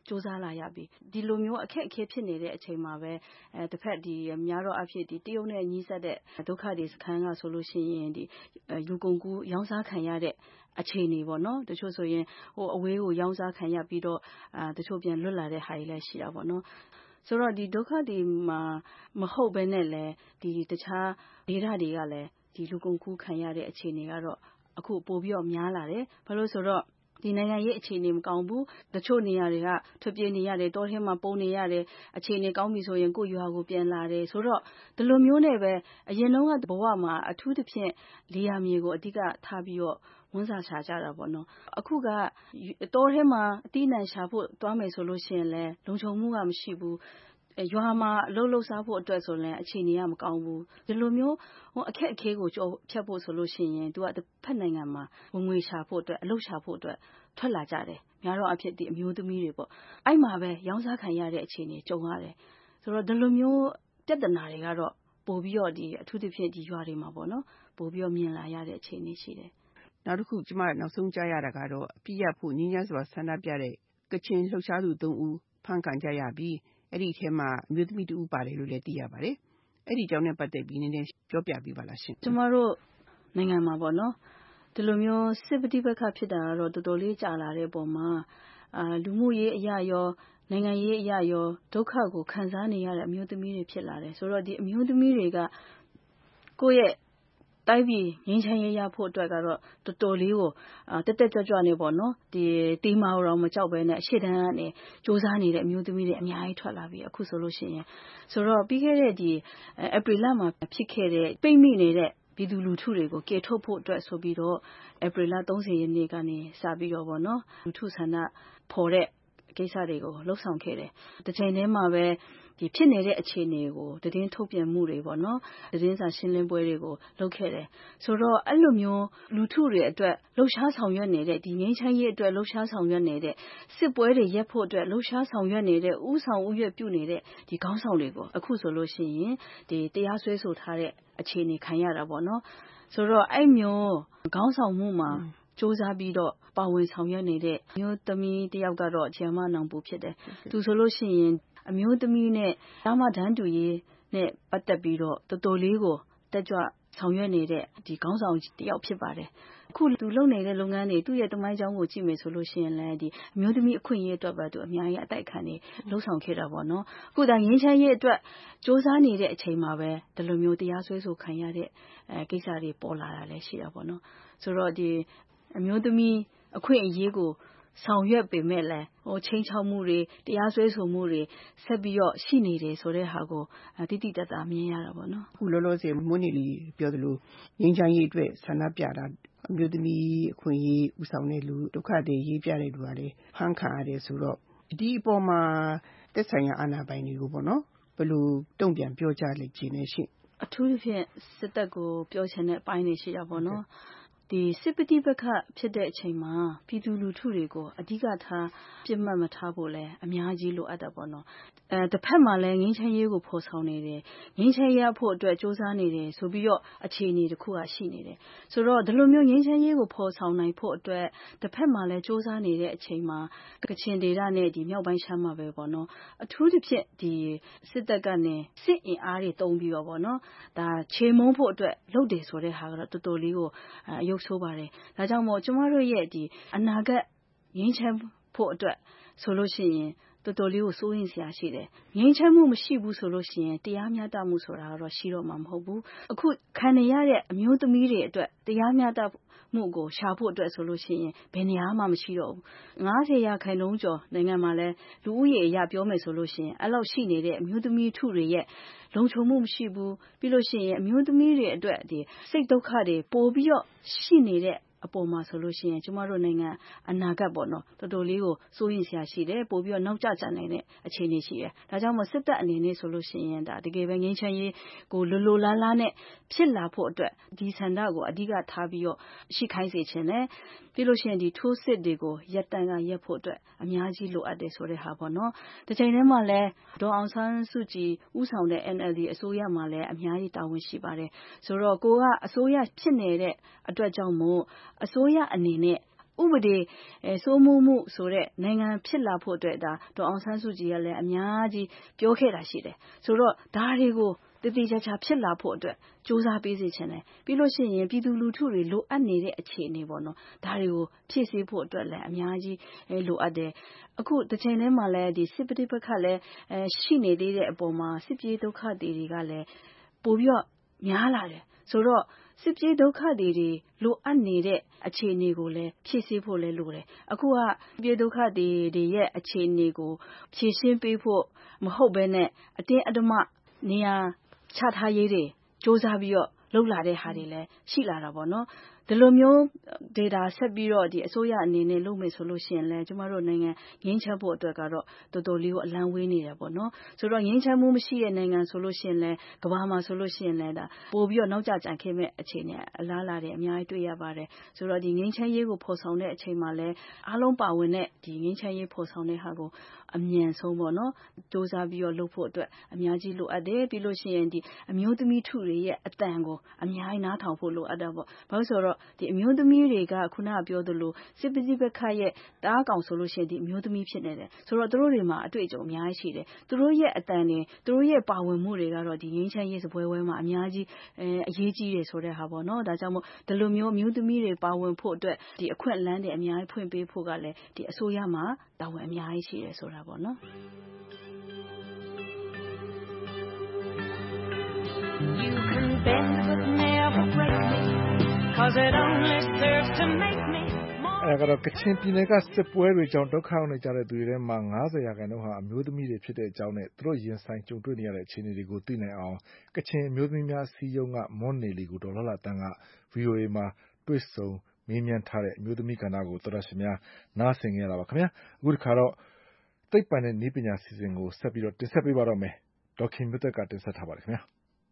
စူးစမ်းလာရပြီဒီလိုမျိုးအခက်အခဲဖြစ်နေတဲ့အချိန်မှာပဲအဲတစ်ဖက်ဒီများတော့အဖြစ်ဒီတရုတ်နဲ့ညီးဆက်တဲ့ဒုက္ခတွေစခန်းကဆိုလို့ရှိရင်ဒီလူကုန်ကူးရောင်းစားခံရတဲ့အခြေအနေပေါ့နော်တချို့ဆိုရင်ဟိုအဝေးကိုရောင်းစားခံရပြီးတော့အာတချို့ပြန်လွတ်လာတဲ့ဟာတွေလည်းရှိတာပေါ့နော်ဆိုတော့ဒီဒုက္ခတွေမှာမဟုတ်ဘဲနဲ့လည်းဒီတခြားဒေသတွေကလည်းဒီလူကုန်ကူးခံရတဲ့အခြေအနေကတော့အခုပိုပြီးတော့များလာတယ်ဘာလို့ဆိုတော့ဒီနိုင်ငံရေးအခြေအနေမကောင်းဘူးတချို့နေရာတွေကထွက်ပြေးနေရတယ်တောထဲမှာပုံနေရတယ်အခြေအနေကောင်းပြီဆိုရင်ကိုယ့်ရွာကိုပြန်လာတယ်ဆိုတော့ဒီလိုမျိုးနဲ့ပဲအရင်တော့ကဘဝမှာအထူးသဖြင့်လေယာမြေကိုအဓိကထားပြီးတော့ဝန်စားရှာကြတာပေါ့နော်အခုကတောထဲမှာအတိအနံရှာဖို့သွားမယ်ဆိုလို့ရှိရင်လည်းလုံခြုံမှုကမရှိဘူးရွာမှာအလုပ်လုပ်စားဖို့အတွက်ဆိုရင်အခြေအနေကမကောင်းဘူးဒီလိုမျိုးဟိုအခက်အခဲကိုကြော်ဖြတ်ဖို့ဆိုလို့ရှိရင်သူကတစ်ဖက်နိုင်ငံမှာဝင်ငွေရှာဖို့အတွက်အလုပ်ရှာဖို့အတွက်ထွက်လာကြတယ်များတော့အဖြစ်ဒီအမျိုးသမီးတွေပေါ့အဲ့မှာပဲရောင်းစားခံရတဲ့အခြေအနေကြုံရတယ်ဆိုတော့ဒီလိုမျိုးပြဿနာတွေကတော့ပို့ပြီးတော့ဒီအထူးသဖြင့်ဒီရွာတွေမှာပေါ့နော်ပို့ပြီးတော့မြင်လာရတဲ့အခြေအနေရှိတယ်နောက်တစ်ခုကျမနောက်ဆုံးကြားရတာကတော့အပြည့်ရဖို့ငြင်းညမ်းစွာဆန္ဒပြတဲ့ကချင်လှုပ်ရှားသူသုံးဦးဖမ်းခံကြရပြီးအဲ့ဒီထဲမှာအမျိုးသမီးတူဦးပါတယ်လို့လည်းသိရပါတယ်အဲ့ဒီအကြောင်းနဲ့ပတ်သက်ပြီးနည်းနည်းပြောပြပေးပါလားရှင်ကျမတို့နိုင်ငံမှာပေါ့နော်ဒီလိုမျိုးစစ်ပဋိပက္ခဖြစ်တာကတော့တော်တော်လေးကြာလာတဲ့ပုံမှာအာလူမှုရေးအရာရောနိုင်ငံရေးအရာရောဒုက္ခကိုခံစားနေရတဲ့အမျိုးသမီးတွေဖြစ်လာတယ်ဆိုတော့ဒီအမျိုးသမီးတွေကကိုယ့်ရဲ့တိုက်ပြီးငင်းချမ်းရေးရဖို့အတွက်ကတော့တော်တော်လေးကိုတက်တက်ကြွကြွနေပေါ့နော်ဒီတီမာတော်မကြောက်ဘဲနဲ့အရှိတန်းကနေစူးစမ်းနေတဲ့အမျိုးသမီးတွေအများကြီးထွက်လာပြီအခုဆိုလို့ရှိရင်ဆိုတော့ပြီးခဲ့တဲ့ဒီဧပြီလမှာဖြစ်ခဲ့တဲ့ပိတ်မိနေတဲ့ပြည်သူလူထုတွေကိုကယ်ထုတ်ဖို့အတွက်ဆိုပြီးတော့ဧပြီလသုံးဆယ်ရက်နေ့ကနေစပြီးတော့ပေါ့နော်လူထုဆန္ဒဖော်တဲ့ကိစ္စတွေကိုလှုပ်ဆောင်ခဲ့တယ်။တစ်ချိန်တည်းမှာပဲဒီဖြစ်နေတဲ့အခြေအနေကိုသတင်းထုတ်ပြန်မှုတွေပေါ့နော်သတင်းစာရှင်းလင်းပွဲတွေကိုလုပ်ခဲ့တယ်။ဆိုတော့အဲ့လိုမျိုးလူထုတွေအတွက်လှုပ်ရှားဆောင်ရွက်နေတဲ့ဒီငြိမ်းချမ်းရေးအတွက်လှုပ်ရှားဆောင်ရွက်နေတဲ့စစ်ပွဲတွေရပ်ဖို့အတွက်လှုပ်ရှားဆောင်ရွက်နေတဲ့ဥဆောင်ဥရွက်ပြုနေတဲ့ဒီခေါင်းဆောင်တွေကိုအခုဆိုလို့ရှိရင်ဒီတရားစွဲဆိုထားတဲ့အခြေအနေခံရတာပေါ့နော်။ဆိုတော့အဲ့မျိုးခေါင်းဆောင်မှုမှာစူးစမ်းပြီးတော့ပါဝင်ဆောင်ရွက်နေတဲ့မျိုးသမီးတယောက်ကတော့ဂျမနောင်ပူဖြစ်တယ်။သူဆိုလို့ရှိရင်အမျိုးသမီးနဲ့ဓမ္မဒန်းတူရေးနဲ့ပတ်သက်ပြီးတော့တော်တော်လေးကိုတက်ကြွဆောင်ရွက်နေတဲ့ဒီခေါင်းဆောင်တယောက်ဖြစ်ပါတယ်။အခုသူလုပ်နေတဲ့လုပ်ငန်းတွေသူ့ရဲ့တမိုင်းကြောင်းကိုကြည့်မယ်ဆိုလို့ရှိရင်လည်းဒီအမျိုးသမီးအခွင့်အရေးအတွက်ပဲသူအများကြီးအတိုက်ခံနေလှုပ်ဆောင်ခဲ့တာပေါ့နော်။အခုဒါငင်းချမ်းရေးအတွက်စူးစမ်းနေတဲ့အချိန်မှာပဲဒီလိုမျိုးတရားစွဲဆိုခံရတဲ့အဲကိစ္စတွေပေါ်လာတာလည်းရှိတာပေါ့နော်။ဆိုတော့ဒီအမျိုးသမီးအခွင့်အရေးကိုဆောင်ရွက်ပေမဲ့လည်းဟိုချင်းချောက်မှုတွေတရားစွဲဆိုမှုတွေဆက်ပြီးတော့ရှိနေတယ်ဆိုတဲ့ဟာကိုတိတိတတ်တာမြင်ရတာပေါ့နော်အခုလောလောဆယ်မွန်းနေလီပြောသလိုငြိမ်းချမ်းရေးအတွက်ဆန္ဒပြတာအမျိုးသမီးအခွင့်အရေးဦးဆောင်တဲ့လူဒုက္ခတွေရေးပြတဲ့လူကလည်းဖမ်းခံရတယ်ဆိုတော့ဒီအပေါ်မှာသက်ဆိုင်ရာအာဏာပိုင်တွေကိုပေါ့နော်ဘယ်လိုတုံ့ပြန်ပြောကြလိမ့်ခြင်းလဲရှိအထူးသဖြင့်စစ်တပ်ကိုပြောချင်တဲ့အပိုင်းတွေရှိတာပေါ့နော်ဒီစစ်ပဋိပက္ခဖြစ်တဲ့အချိန်မှာပြည်သူလူထုတွေကိုအဓိကထားပြစ်မှတ်မထားဖို့လဲအများကြီးလိုအပ်တာပေါ့နော်အဲတစ်ဖက်မှာလည်းငင်းချမ်းရေးကိုဖော်ဆောင်နေတယ်ငင်းချမ်းရေးဖို့အတွက်စူးစမ်းနေတယ်ဆိုပြီးတော့အခြေအနေတစ်ခုကရှိနေတယ်ဆိုတော့ဒီလိုမျိုးငင်းချမ်းရေးကိုဖော်ဆောင်နိုင်ဖို့အတွက်တစ်ဖက်မှာလည်းစူးစမ်းနေတဲ့အချိန်မှာကချင်ဒေသနဲ့ဒီမြောက်ပိုင်းရှမ်းမှာပဲပေါ့နော်အထူးသဖြင့်ဒီစစ်တပ်ကနေစစ်အင်အားတွေတုံးပြီးတော့ပေါ့နော်ဒါခြေမုံဖို့အတွက်လုပ်တယ်ဆိုတဲ့ဟာကတော့တော်တော်လေးကိုအယုတ်ဆိုးပါတယ်ဒါကြောင့်မို့ကျမတို့ရဲ့ဒီအနာဂတ်ငြိမ်းချမ်းဖို့အတွက်ဆိုလို့ရှိရင်တော်တော်လေးကိုစိုးရင်စရာရှိတယ်ငြိမ်းချမ်းမှုမရှိဘူးဆိုလို့ရှိရင်တရားမျှတမှုဆိုတာကတော့ရှိတော့မှာမဟုတ်ဘူးအခုခံနေရတဲ့အမျိုးသမီးတွေအတွက်တရားမျှတမှုကိုရှာဖို့အတွက်ဆိုလို့ရှိရင်ဘယ်နေရာမှမရှိတော့ဘူးငါးဆယ်ရာခိုင်နှုန်းကျော်နိုင်ငံမှာလဲလူဦးရေအရပြောမယ်ဆိုလို့ရှိရင်အဲ့လောက်ရှိနေတဲ့အမျိုးသမီးထုတွေရဲ့လုံခြုံမှုမရှိဘူးပြီးလို့ရှိရင်အမျိုးသမီးတွေအတွက်ဒီစိတ်ဒုက္ခတွေပိုပြီးတော့ရှိနေတဲ့အပေါ်မှာဆိုလို့ရှိရင်ကျမတို့နိုင်ငံအနာဂတ်ပေါ့နော်တော်တော်လေးကိုစိုးရင်စရာရှိတယ်ပို့ပြီးတော့နောက်ကျကျနိုင်တဲ့အခြေအနေရှိတယ်ဒါကြောင့်မို့စစ်တပ်အနေနဲ့ဆိုလို့ရှိရင်ဒါတကယ်ပဲငင်းချမ်းရေးကိုလိုလိုလားလားနဲ့ဖြစ်လာဖို့အတွက်ဒီဆန္ဒကိုအဓိကထားပြီးတော့ရှိခိုင်းစေခြင်းနဲ့ပြီးလို့ရှိရင်ဒီထိုးစစ်တွေကိုရပ်တန့်ကရပ်ဖို့အတွက်အများကြီးလိုအပ်တယ်ဆိုတဲ့ဟာပေါ့နော်ဒီချိန်ထဲမှာလဲဒေါ်အောင်ဆန်းစုကြည်ဦးဆောင်တဲ့ N L D အစိုးရမှာလည်းအများကြီးတာဝန်ရှိပါတယ်ဆိုတော့ကိုကအစိုးရဖြစ်နေတဲ့အတွက်ကြောင့်မို့အစိုးရအနေနဲ့ဥပဒေစိုးမိုးမှုဆိုတဲ့နိုင်ငံဖြစ်လာဖို့အတွက်ဒါဒေါ်အောင်ဆန်းစုကြည်ကလည်းအများကြီးပြောခဲ့တာရှိတယ်ဆိုတော့ဒါတွေကိုတည်တည်ချာချာဖြစ်လာဖို့အတွက်စူးစမ်းပေးစေချင်တယ်ပြီးလို့ရှိရင်ပြည်သူလူထုတွေလိုအပ်နေတဲ့အခြေအနေပေါ့နော်ဒါတွေကိုဖြည့်ဆည်းဖို့အတွက်လည်းအများကြီးလိုအပ်တယ်အခုတစ်ချိန်တည်းမှာလည်းဒီစစ်ပဋိပက္ခလည်းရှိနေသေးတဲ့အပေါ်မှာစစ်ပြေးဒုက္ခတွေကလည်းပိုပြီးတော့များလာတယ်ဆိုတော့စစ်ပြေးဒုက္ခတွေလိုအပ်နေတဲ့အခြေအနေကိုလည်းဖြည့်ဆည်းဖို့လည်းလိုတယ်အခုကပြေးဒုက္ခတွေရဲ့အခြေအနေကိုဖြည့်ရှင်းပေးဖို့မဟုတ်ဘဲနဲ့အတင်းအဓမ္မနေရာချထားရေးတွေစ조사ပြီးတော့လှုပ်လာတဲ့ဟာတွေလည်းရှိလာတာပေါ့နော်ဒီလိုမျိုး data ဆက်ပြီးတော့ဒီအစိုးရအနေနဲ့လုပ်မယ်ဆိုလို့ရှိရင်လည်းကျမတို့နိုင်ငံငြိမ်းချမ်းဖို့အတွက်ကတော့တော်တော်လေးကိုအလံဝေးနေတယ်ပေါ့နော်ဆိုတော့ငြိမ်းချမ်းမှုမရှိတဲ့နိုင်ငံဆိုလို့ရှိရင်လည်းကမ္ဘာမှာဆိုလို့ရှိရင်လည်းဒါပို့ပြီးတော့နောက်ကျကြံခဲ့မဲ့အခြေအနေအလားလာတယ်အများကြီးတွေ့ရပါတယ်ဆိုတော့ဒီငြိမ်းချမ်းရေးကိုဖော်ဆောင်တဲ့အချိန်မှာလည်းအားလုံးပါဝင်တဲ့ဒီငြိမ်းချမ်းရေးဖော်ဆောင်တဲ့ဟာကိုအမြန်ဆုံးပေါ့နော်စူးစမ်းပြီးတော့လုပ်ဖို့အတွက်အများကြီးလိုအပ်တယ်ပြီးလို့ရှိရင်ဒီအမျိုးသမီးထုတွေရဲ့အတန်ကိုအများကြီးနားထောင်ဖို့လိုအပ်တာပေါ့ဘာလို့ဆိုတော့ဒီအမျိုးသမီးတွေကခုနကပြောသလိုစစ်ပဋိပက္ခရဲ့တားကောင်ဆိုလို့ရှိရင်ဒီအမျိုးသမီးဖြစ်နေတယ်ဆိုတော့သူတို့တွေမှာအတွေ့အကြုံအများကြီးရှိတယ်သူတို့ရဲ့အတန်တွေသူတို့ရဲ့ပါဝင်မှုတွေကတော့ဒီငြိမ်းချမ်းရေးစပွဲဝဲမှာအများကြီးအဲအရေးကြီးတယ်ဆိုတဲ့ဟာပေါ့နော်ဒါကြောင့်မို့ဒီလိုမျိုးအမျိုးသမီးတွေပါဝင်ဖို့အတွက်ဒီအခွင့်အလမ်းတွေအများကြီးဖွင့်ပေးဖို့ကလည်းဒီအစိုးရမှာတာဝန်အများကြီးရှိတယ်ဆိုတာပေါ့နော် You can bend but never break me cause it only serves to make me အဲကတော့ကချင်ပြည်နယ်ကစစ်ပွဲတွေကြောင့်ဒုက္ခရောက်နေကြတဲ့သူတွေထဲမှာ၅၀ရာခိုင်နှုန်းဟာအမျိုးသမီးတွေဖြစ်တဲ့အကြောင်းနဲ့သူတို့ရင်ဆိုင်ကြုံတွေ့နေရတဲ့အခြေအနေတွေကိုသိနိုင်အောင်ကချင်အမျိုးသမီးများအစည်းအရုံးကမွန်နေလီကိုဒေါ်လာလာတန်းက ဗွီအိုအေ မှာတွေ့ဆုံမေးမြန်းထားတဲ့အမျိုးသမီးကဏ္ဍကိုသောတရှင်များနားဆင်ကြရတာပါခင်ဗျာအခုတစ်ခါတော့သိပ္ပံနဲ့နည်းပညာစီစဉ်ကိုဆက်ပြီးတော့တင်ဆက်ပေးပါတော့မယ်ဒေါက်ခင်မြတ်သက်ကတင်ဆက်ထားပါတယ်ခင်ဗျာ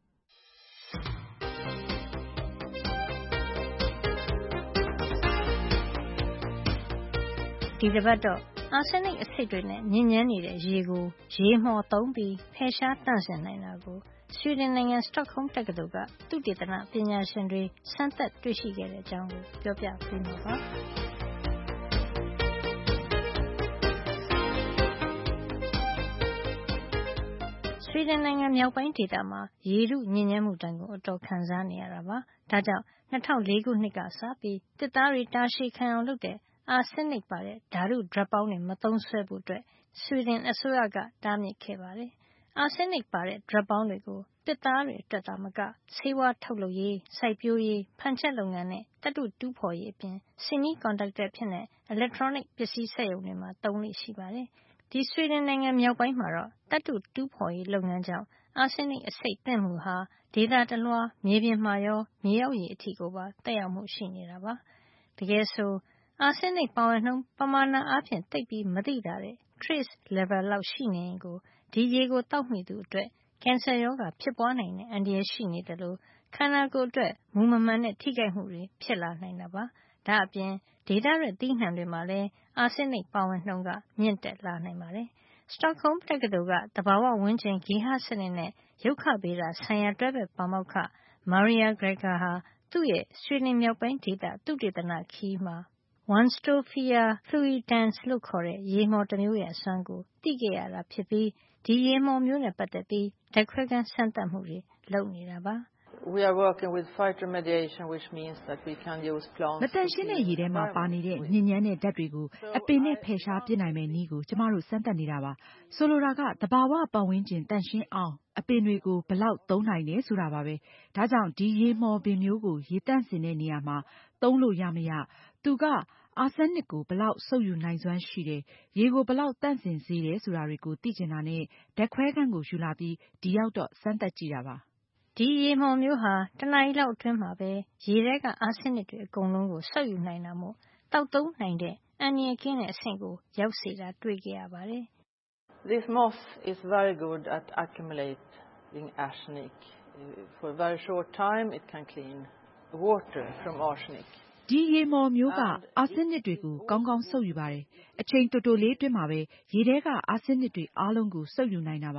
ဒီတစ်ပတ်တော့အာဆင်းနစ်အဆိပ်တွေနဲ့ညစ်ညမ်းနေတဲ့ရေကိုရေမှော်သုံးပြီးဖယ်ရှားတန့်စင်နိုင်တာကိုဆွီဒင်နိုင်ငံစတော့ဟုမ်းတက္ကသိုလ်ကသုတေသနပညာရှင်တွေစမ်းသပ်တွေ့ရှိခဲ့တဲ့အကြောင်းကိုပြောပြပေးမှာပါဆွီဒင်နိုင်ငံမြောက်ပိုင်းဒေသမှာရေထုညစ်ညမ်းမှုတန်းကိုအတော်ခံစားနေရတာပါဒါကြောင့်၂၀၀၄ခုနှစ်ကစပြီးတစ်သားတွေတာရှည်ခံအောင်လုပ်တဲ့အာဆင်းနစ်ပါတဲ့ဓာတုဒြပ်ပေါင်းတွေမသုံးစွဲဖို့အတွက်ဆွီဒင်အစိုးရကတားမြစ်ခဲ့ပါတယ်။အာဆင်းနစ်ပါတဲ့ဒြပ်ပေါင်းတွေကိုတစ်သားတွေအတွက်သာမကဆေးဝါးထုတ်လုပ်ရေး၊စိုက်ပျိုးရေး၊ဖန်ချက်လုပ်ငန်းနဲ့သတ္တုတူးဖော်ရေးအပြင်ဆီမီကွန်ဒက်တာဖြစ်တဲ့ electronic ပစ္စည်းစက်ရုံတွေမှာသုံးလေ့ရှိပါတယ်။ဒီဆွီဒင်နိုင်ငံမြောက်ပိုင်းမှာတော့သတ္တုတူးဖော်ရေးလုပ်ငန်းကြောင့်အာဆင်းနစ်အဆိပ်သင့်မှုဟာဒေသတလွှားမြေပြင်မှာရောမြေအောက်ရေအထိကိုပါသက်ရောက်မှုရှိနေတာပါ။တကယ်ဆိုအာဆင်းနစ်ပါဝင်နှုန်းပမာဏအားဖြင့်သိပ်ပြီးမသိသာတဲ့ trace level လောက်ရှိနေရင်ကိုဒီရေကိုတောက်မိသူအတွက်ကင်ဆာရောဂါဖြစ်ပွားနိုင်တဲ့အန္တရာယ်ရှိနေတယ်လို့ခန္ဓာကိုယ်အတွက်မူမမှန်တဲ့ထိခိုက်မှုတွေဖြစ်လာနိုင်တာပါ။ဒါအပြင်ဒေသရက်သီးနှံတွေမှာလည်းအာဆင်းနစ်ပါဝင်နှုန်းကမြင့်တက်လာနိုင်ပါတယ်။ စတော့ဟုမ်းတက္ကသိုလ်ကသဘာဝဝန်းကျင်ဂေဟစနစ်နဲ့ရုက္ခဗေဒဆိုင်ရာတွဲဘက်ပါမောက္ခ Maria Greger ဟာသူ့ရဲ့ဆွီဒင်မြောက်ပိုင်းဒေသသုတေသနခရီးမှာWarnstofia fluitans လို့ခေါ်တဲ့ရေမှော်တမျိုးရဲ့အစွမ်းကိုသိခဲ့ရတာဖြစ်ပြီးဒီရေမှော်မျိုးနဲ့ပတ်သက်ပြီးဓါတ်ခွဲခန်းစမ်းသပ်မှုတွေလုပ်နေတာပါ။ We are working with phytoremediation, which means that we can use plants. မတန်ရှင်းတဲ့ရေထဲမှာပါနေတဲ့ညစ်ညမ်းတဲ့ဓာတ်တွေကိုအပင်နဲ့ဖယ်ရှားပစ်နိုင်မယ့်နည်းကိုကျမတို့စမ်းသပ်နေတာပါ။ဆိုလိုတာကသဘာဝပတ်ဝန်းကျင်တန်ရှင်းအောင်အပင်တွေကိုဘယ်လောက်သုံးနိုင်တယ်ဆိုတာပါပဲ။ဒါကြောင့်ဒီရေမှော်ပင်မျိုးကိုရေတန့်စင်တဲ့နေရာမှာသုံးလို့ရမရသူကအာဆင်းနစ်ကိုဘယ်လောက်စုပ်ယူနိုင်စွမ်းရှိတယ်ရေကိုဘယ်လောက်တန့်စင်စေတယ်ဆိုတာတွေကိုသိချင်တာနဲ့ဓာတ်ခွဲခန်းကိုယူလာပြီးဒီရောက်တော့စမ်းသပ်ကြည့်တာပါဒီရေမှော်မျိုးဟာတနာရီလောက်အတွင်းမှာပဲရေထဲကအာဆင်းနစ်တွေအကုန်လုံးကိုစုပ်ယူနိုင်တာမို့တောက်သုံးနိုင်တဲ့အန္တရာယ်ကင်းတဲ့အဆင့်ကိုရောက်စေတာတွေ့ခဲ့ရပါတယ် This moss is very good at accumulating arsenic. For a very short time it can clean water from arsenic. ဒီရေမှော်မျိုးကအာဆင်းနစ်တွေကိုကောင်းကောင်းစုပ်ယူပါတယ်။အချိန်တိုတိုလေးအတွင်းမှာပဲရေထဲကအာဆင်းနစ်တွေအားလုံးကိုစုပ်ယူနိုင်တာပါ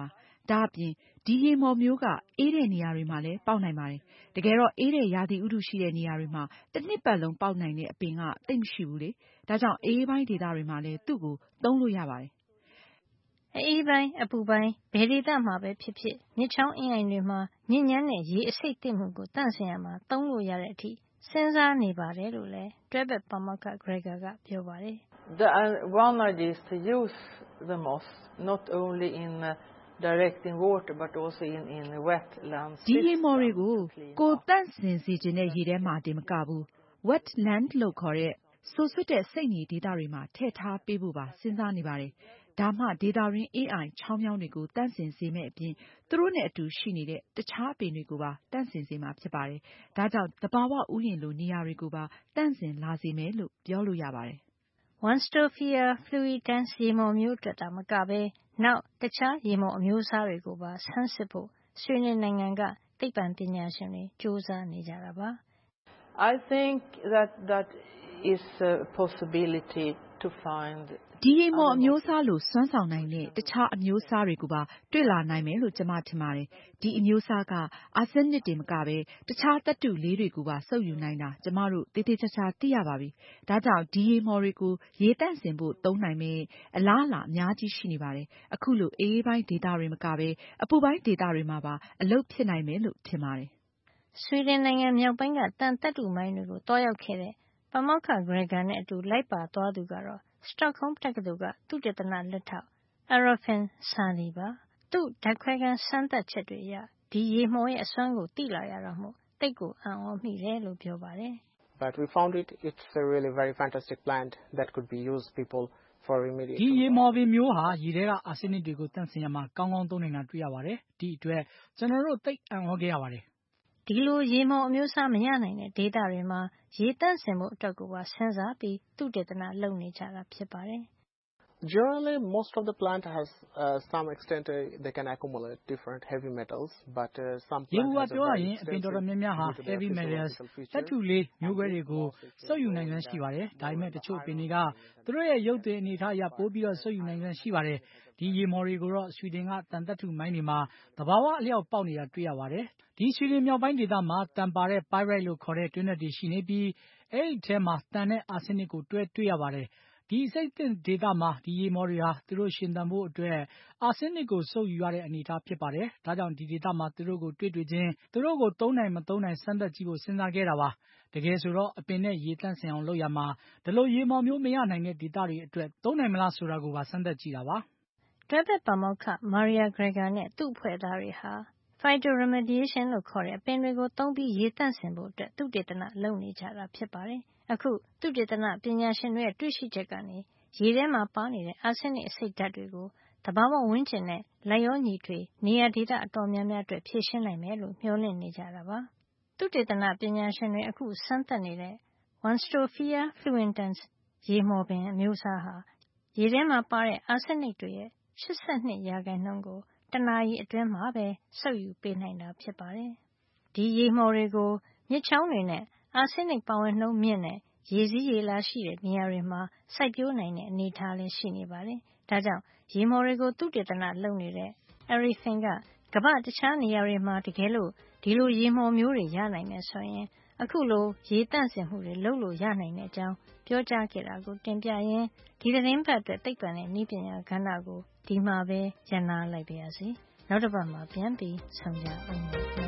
ဒါအပြင်ဒီရေမော်မျိုးကအေးတဲ့နေရာတွေမှာလည်းပေါက်နိုင်ပါတယ်။တကယ်တော့အေးတဲ့ရာသီဥတုရှိတဲ့နေရာတွေမှာတစ်နှစ်ပတ်လုံးပေါက်နိုင်တဲ့အပင်ကသိပ်မရှိဘူးလေ။ဒါကြောင့်အေးပိုင်းဒေသတွေမှာလည်းသူ့ကိုသုံးလို့ရပါတယ်။အေးပိုင်းအပူပိုင်းဘယ်ဒေသမှာပဲဖြစ်ဖြစ်မြစ်ချောင်းအင်းအိုင်တွေမှာညဉ့်ညမ်းတဲ့ရေအဆိပ်သင့်မှုကိုတန့်စင်ရမှာသုံးလို့ရတဲ့အထိစဉ်းစားနေပါတယ်လို့လည်းတွဲဘက်ပါမောက္ခ Gregor ကပြောပါတယ်။ The one idea is to use the moss not only in uh, directing water but also in in wetlands. ဒီရေမော်တွေကိုကိုတန့်စင်စေခြင်းတဲ့ရေထဲမှာတင်မကဘူး wetland လို့ခေါ်တဲ့ဆိုဆွတ်တဲ့စိတ်နေဒေသတွေမှာထည့်ထားပေးဖို့ပါစဉ်းစားနေပါတယ်။ဒါမှဒေသရင်းအေးအိုင်ချောင်းမြောင်းတွေကိုတန့်စင်စေမယ့်အပြင်သူတို့နဲ့အတူရှိနေတဲ့တခြားအပင်တွေကိုပါတန့်စင်စေမှာဖြစ်ပါတယ်။ဒါကြောင့်သဘာဝဥယျာဉ်လိုနေရာတွေကိုပါတန့်စင်လာစေမယ်လို့ပြောလို့ရပါတယ်။ Wanstophia fluitans ရေမော်မျိုးအတွက်သာမကပဲနောက်တခြားရေမော်အမျိုးအစားတွေကိုပါဆန်းစစ်ဖို့ဆွီဒင်နိုင်ငံကသိပ္ပံပညာရှင်တွေကြိုးစားနေကြတာပါ။ I think that that is a possibility to find ဒီရေမော်အမျိုးအစားလိုစွမ်းဆောင်နိုင်တဲ့တခြားအမျိုးအစားတွေကိုပါတွေ့လာနိုင်မယ်လို့ကျမထင်ပါတယ်။ဒီအမျိုးအစားကအာဆင်းနစ်တင်မကပဲတခြားသတ္တုလေးတွေကိုပါစုပ်ယူနိုင်တာကျမတို့သေသေးချာချာသိရပါပြီ။ဒါကြောင့်ဒီရေမော်တွေကိုရေတန့်စင်ဖို့သုံးနိုင်မယ့်အလားအလာအများကြီးရှိနေပါတယ်။အခုလိုအေးပိုင်းဒေသတွေမကပဲအပူပိုင်းဒေသတွေမှာပါအလုပ်ဖြစ်နိုင်မယ်လို့ထင်ပါတယ်။ဆွီဒင်နိုင်ငံမြောက်ပိုင်းကသံသတ္တုမိုင်းတွေကိုတွားရောက်ခဲ့တဲ့ပါမောက္ခ Gregor နဲ့အတူလိုက်ပါသွားသူကတော့Stockholm တက္ကသိုလ်ကသုတေသနလက်ထောက် Arifin Sani ပါ။သူ့ဓါတ်ခွဲခန်းစမ်းသပ်ချက်တွေအရဒီရေမော်ရဲ့အစွမ်းကိုသိလာရတာမို့သိပ်ကိုအံ့ဩမိတယ်လို့ပြောပါတယ်။ But we found it it's a really very fantastic plant that could be used people for remediation. ဒီရေမော်ပင်မျိုးဟာရေထဲကအာဆင်းနစ်တွေကိုတန့်စင်ရမှာကောင်းကောင်းသုံးနိုင်တာတွေ့ရပါတယ်။ဒီအတွက်ကျွန်တော်တို့သိပ်အံ့ဩခဲ့ရပါတယ်။ဒီလိုရေမော်အမျိုးအစားမရနိုင်တဲ့ဒေသတွေမှာရေတန့်စင်ဖို့အတွက်ကိုပါစဉ်းစားပြီးသုတေသနလုပ်နေကြတာဖြစ်ပါတယ်။ Generally, most of the plant has uh, some extent uh, they can accumulate different heavy metals, but uh, some plant has a very extensive heavy metals သတ္တုလေးမျိုးကွဲတွေကိုစုပ်ယူနိုင်စွမ်းရှိပါတယ်။ဒါပေမဲ့တချို့ပင်တွေကသူတို့ရဲ့ရုပ်သွင်အနေအထားအရပိုပြီးတော့စုပ်ယူနိုင်စွမ်းရှိပါတယ်။ဒီရေမော်တွေကိုတော့ဆွီဒင်ကသံသတ္တုမိုင်းတွေမှာသဘာဝအလျောက်ပေါက်နေတာတွေ့ရပါတယ်။ဒီဆွီဒင်မြောက်ပိုင်းဒေသမှာတန်ပါတဲ့ pyrite လို့ခေါ်တဲ့တွင်းတွေရှိနေပြီးအဲဒီထဲမှာတန်တဲ့အာဆင်းနစ်ကိုတွဲတွေ့ရပါတယ်။ဒီအဆိပ်သင့်ဒေသမှာဒီရေမော်တွေဟာသူတို့ရှင်သန်ဖို့အတွက်အာဆင်းနစ်ကိုစုပ်ယူရတဲ့အနေအထားဖြစ်ပါတယ်။ဒါကြောင့်ဒီဒေသမှာသူတို့ကိုတွေ့တွေ့ချင်းသူတို့ကိုသုံးနိုင်မသုံးနိုင်စမ်းသပ်ကြည့်ဖို့စဉ်းစားခဲ့တာပါ။တကယ်ဆိုတော့အပင်နဲ့ရေတန့်စင်အောင်လုပ်ရမှာဒီလိုရေမော်မျိုးမရနိုင်တဲ့ဒေသတွေအတွက်သုံးနိုင်မလားဆိုတာကိုပါစမ်းသပ်ကြည့်တာပါ။တွဲဘက်ပါမောက္ခ Maria Gregor နဲ့သူ့အဖွဲ့သားတွေဟာphytoremediation လို့ခေါ်တဲ့အပင်တွေကိုသုံးပြီးရေသန့်စင်ဖို့အတွက်သုတေသနလုပ်နေကြတာဖြစ်ပါတယ်။အခုသုတေသနပညာရှင်တွေရဲ့တွေ့ရှိချက်ကနေရေထဲမှာပါနေတဲ့အာဆင်းနစ်အဆိပ်ဓါတ်တွေကိုသဘာဝဝန်းကျင်နဲ့လိုက်ရောညီထွေနေရာဒေသအတော်များများအတွက်ဖြည့်ရှင်းနိုင်မယ်လို့မျှော်လင့်နေကြတာပါ။သုတေသနပညာရှင်တွေအခုစမ်းသပ်နေတဲ့ Wanstophia fluitans ရေမော်ပင်အမျိုးအစားဟာရေထဲမှာပါတဲ့အာဆင်းနစ်တွေရဲ့၈၂ရာခိုင်နှုန်းကိုတနာရီအတွင်းမှာပဲစုပ်ယူပေးနိုင်တာဖြစ်ပါတယ်။ဒီရေမော်တွေကိုမြစ်ချောင်းတွေနဲ့အာဆင်းနစ်ပါဝင်နှုန်းမြင့်တဲ့ရေစီးရေလာရှိတဲ့နေရာတွေမှာစိုက်ပျိုးနိုင်တဲ့အနေအထားလည်းရှိနေပါတယ်။ဒါကြောင့်ရေမော်တွေကိုသုတေသနလုပ်နေတဲ့ Arifin ကကမ္ဘာတခြားနေရာတွေမှာတကယ်လို့ဒီလိုရေမော်မျိုးတွေရနိုင်မယ်ဆိုရင်အခုလိုရေတန့်စင်မှုတွေလုပ်လို့ရနိုင်တဲ့အကြောင်းပြောကြားခဲ့တာကိုတင်ပြရင်းဒီသတင်းပတ်အတွက်သိပ္ပံနဲ့နည်းပညာကဏ္ဍကိုဒီမှာပဲရပ်နားလိုက်ပါရစေ။နောက်တစ်ပတ်မှာပြန်ပြီးဆုံကြအောင်နော်။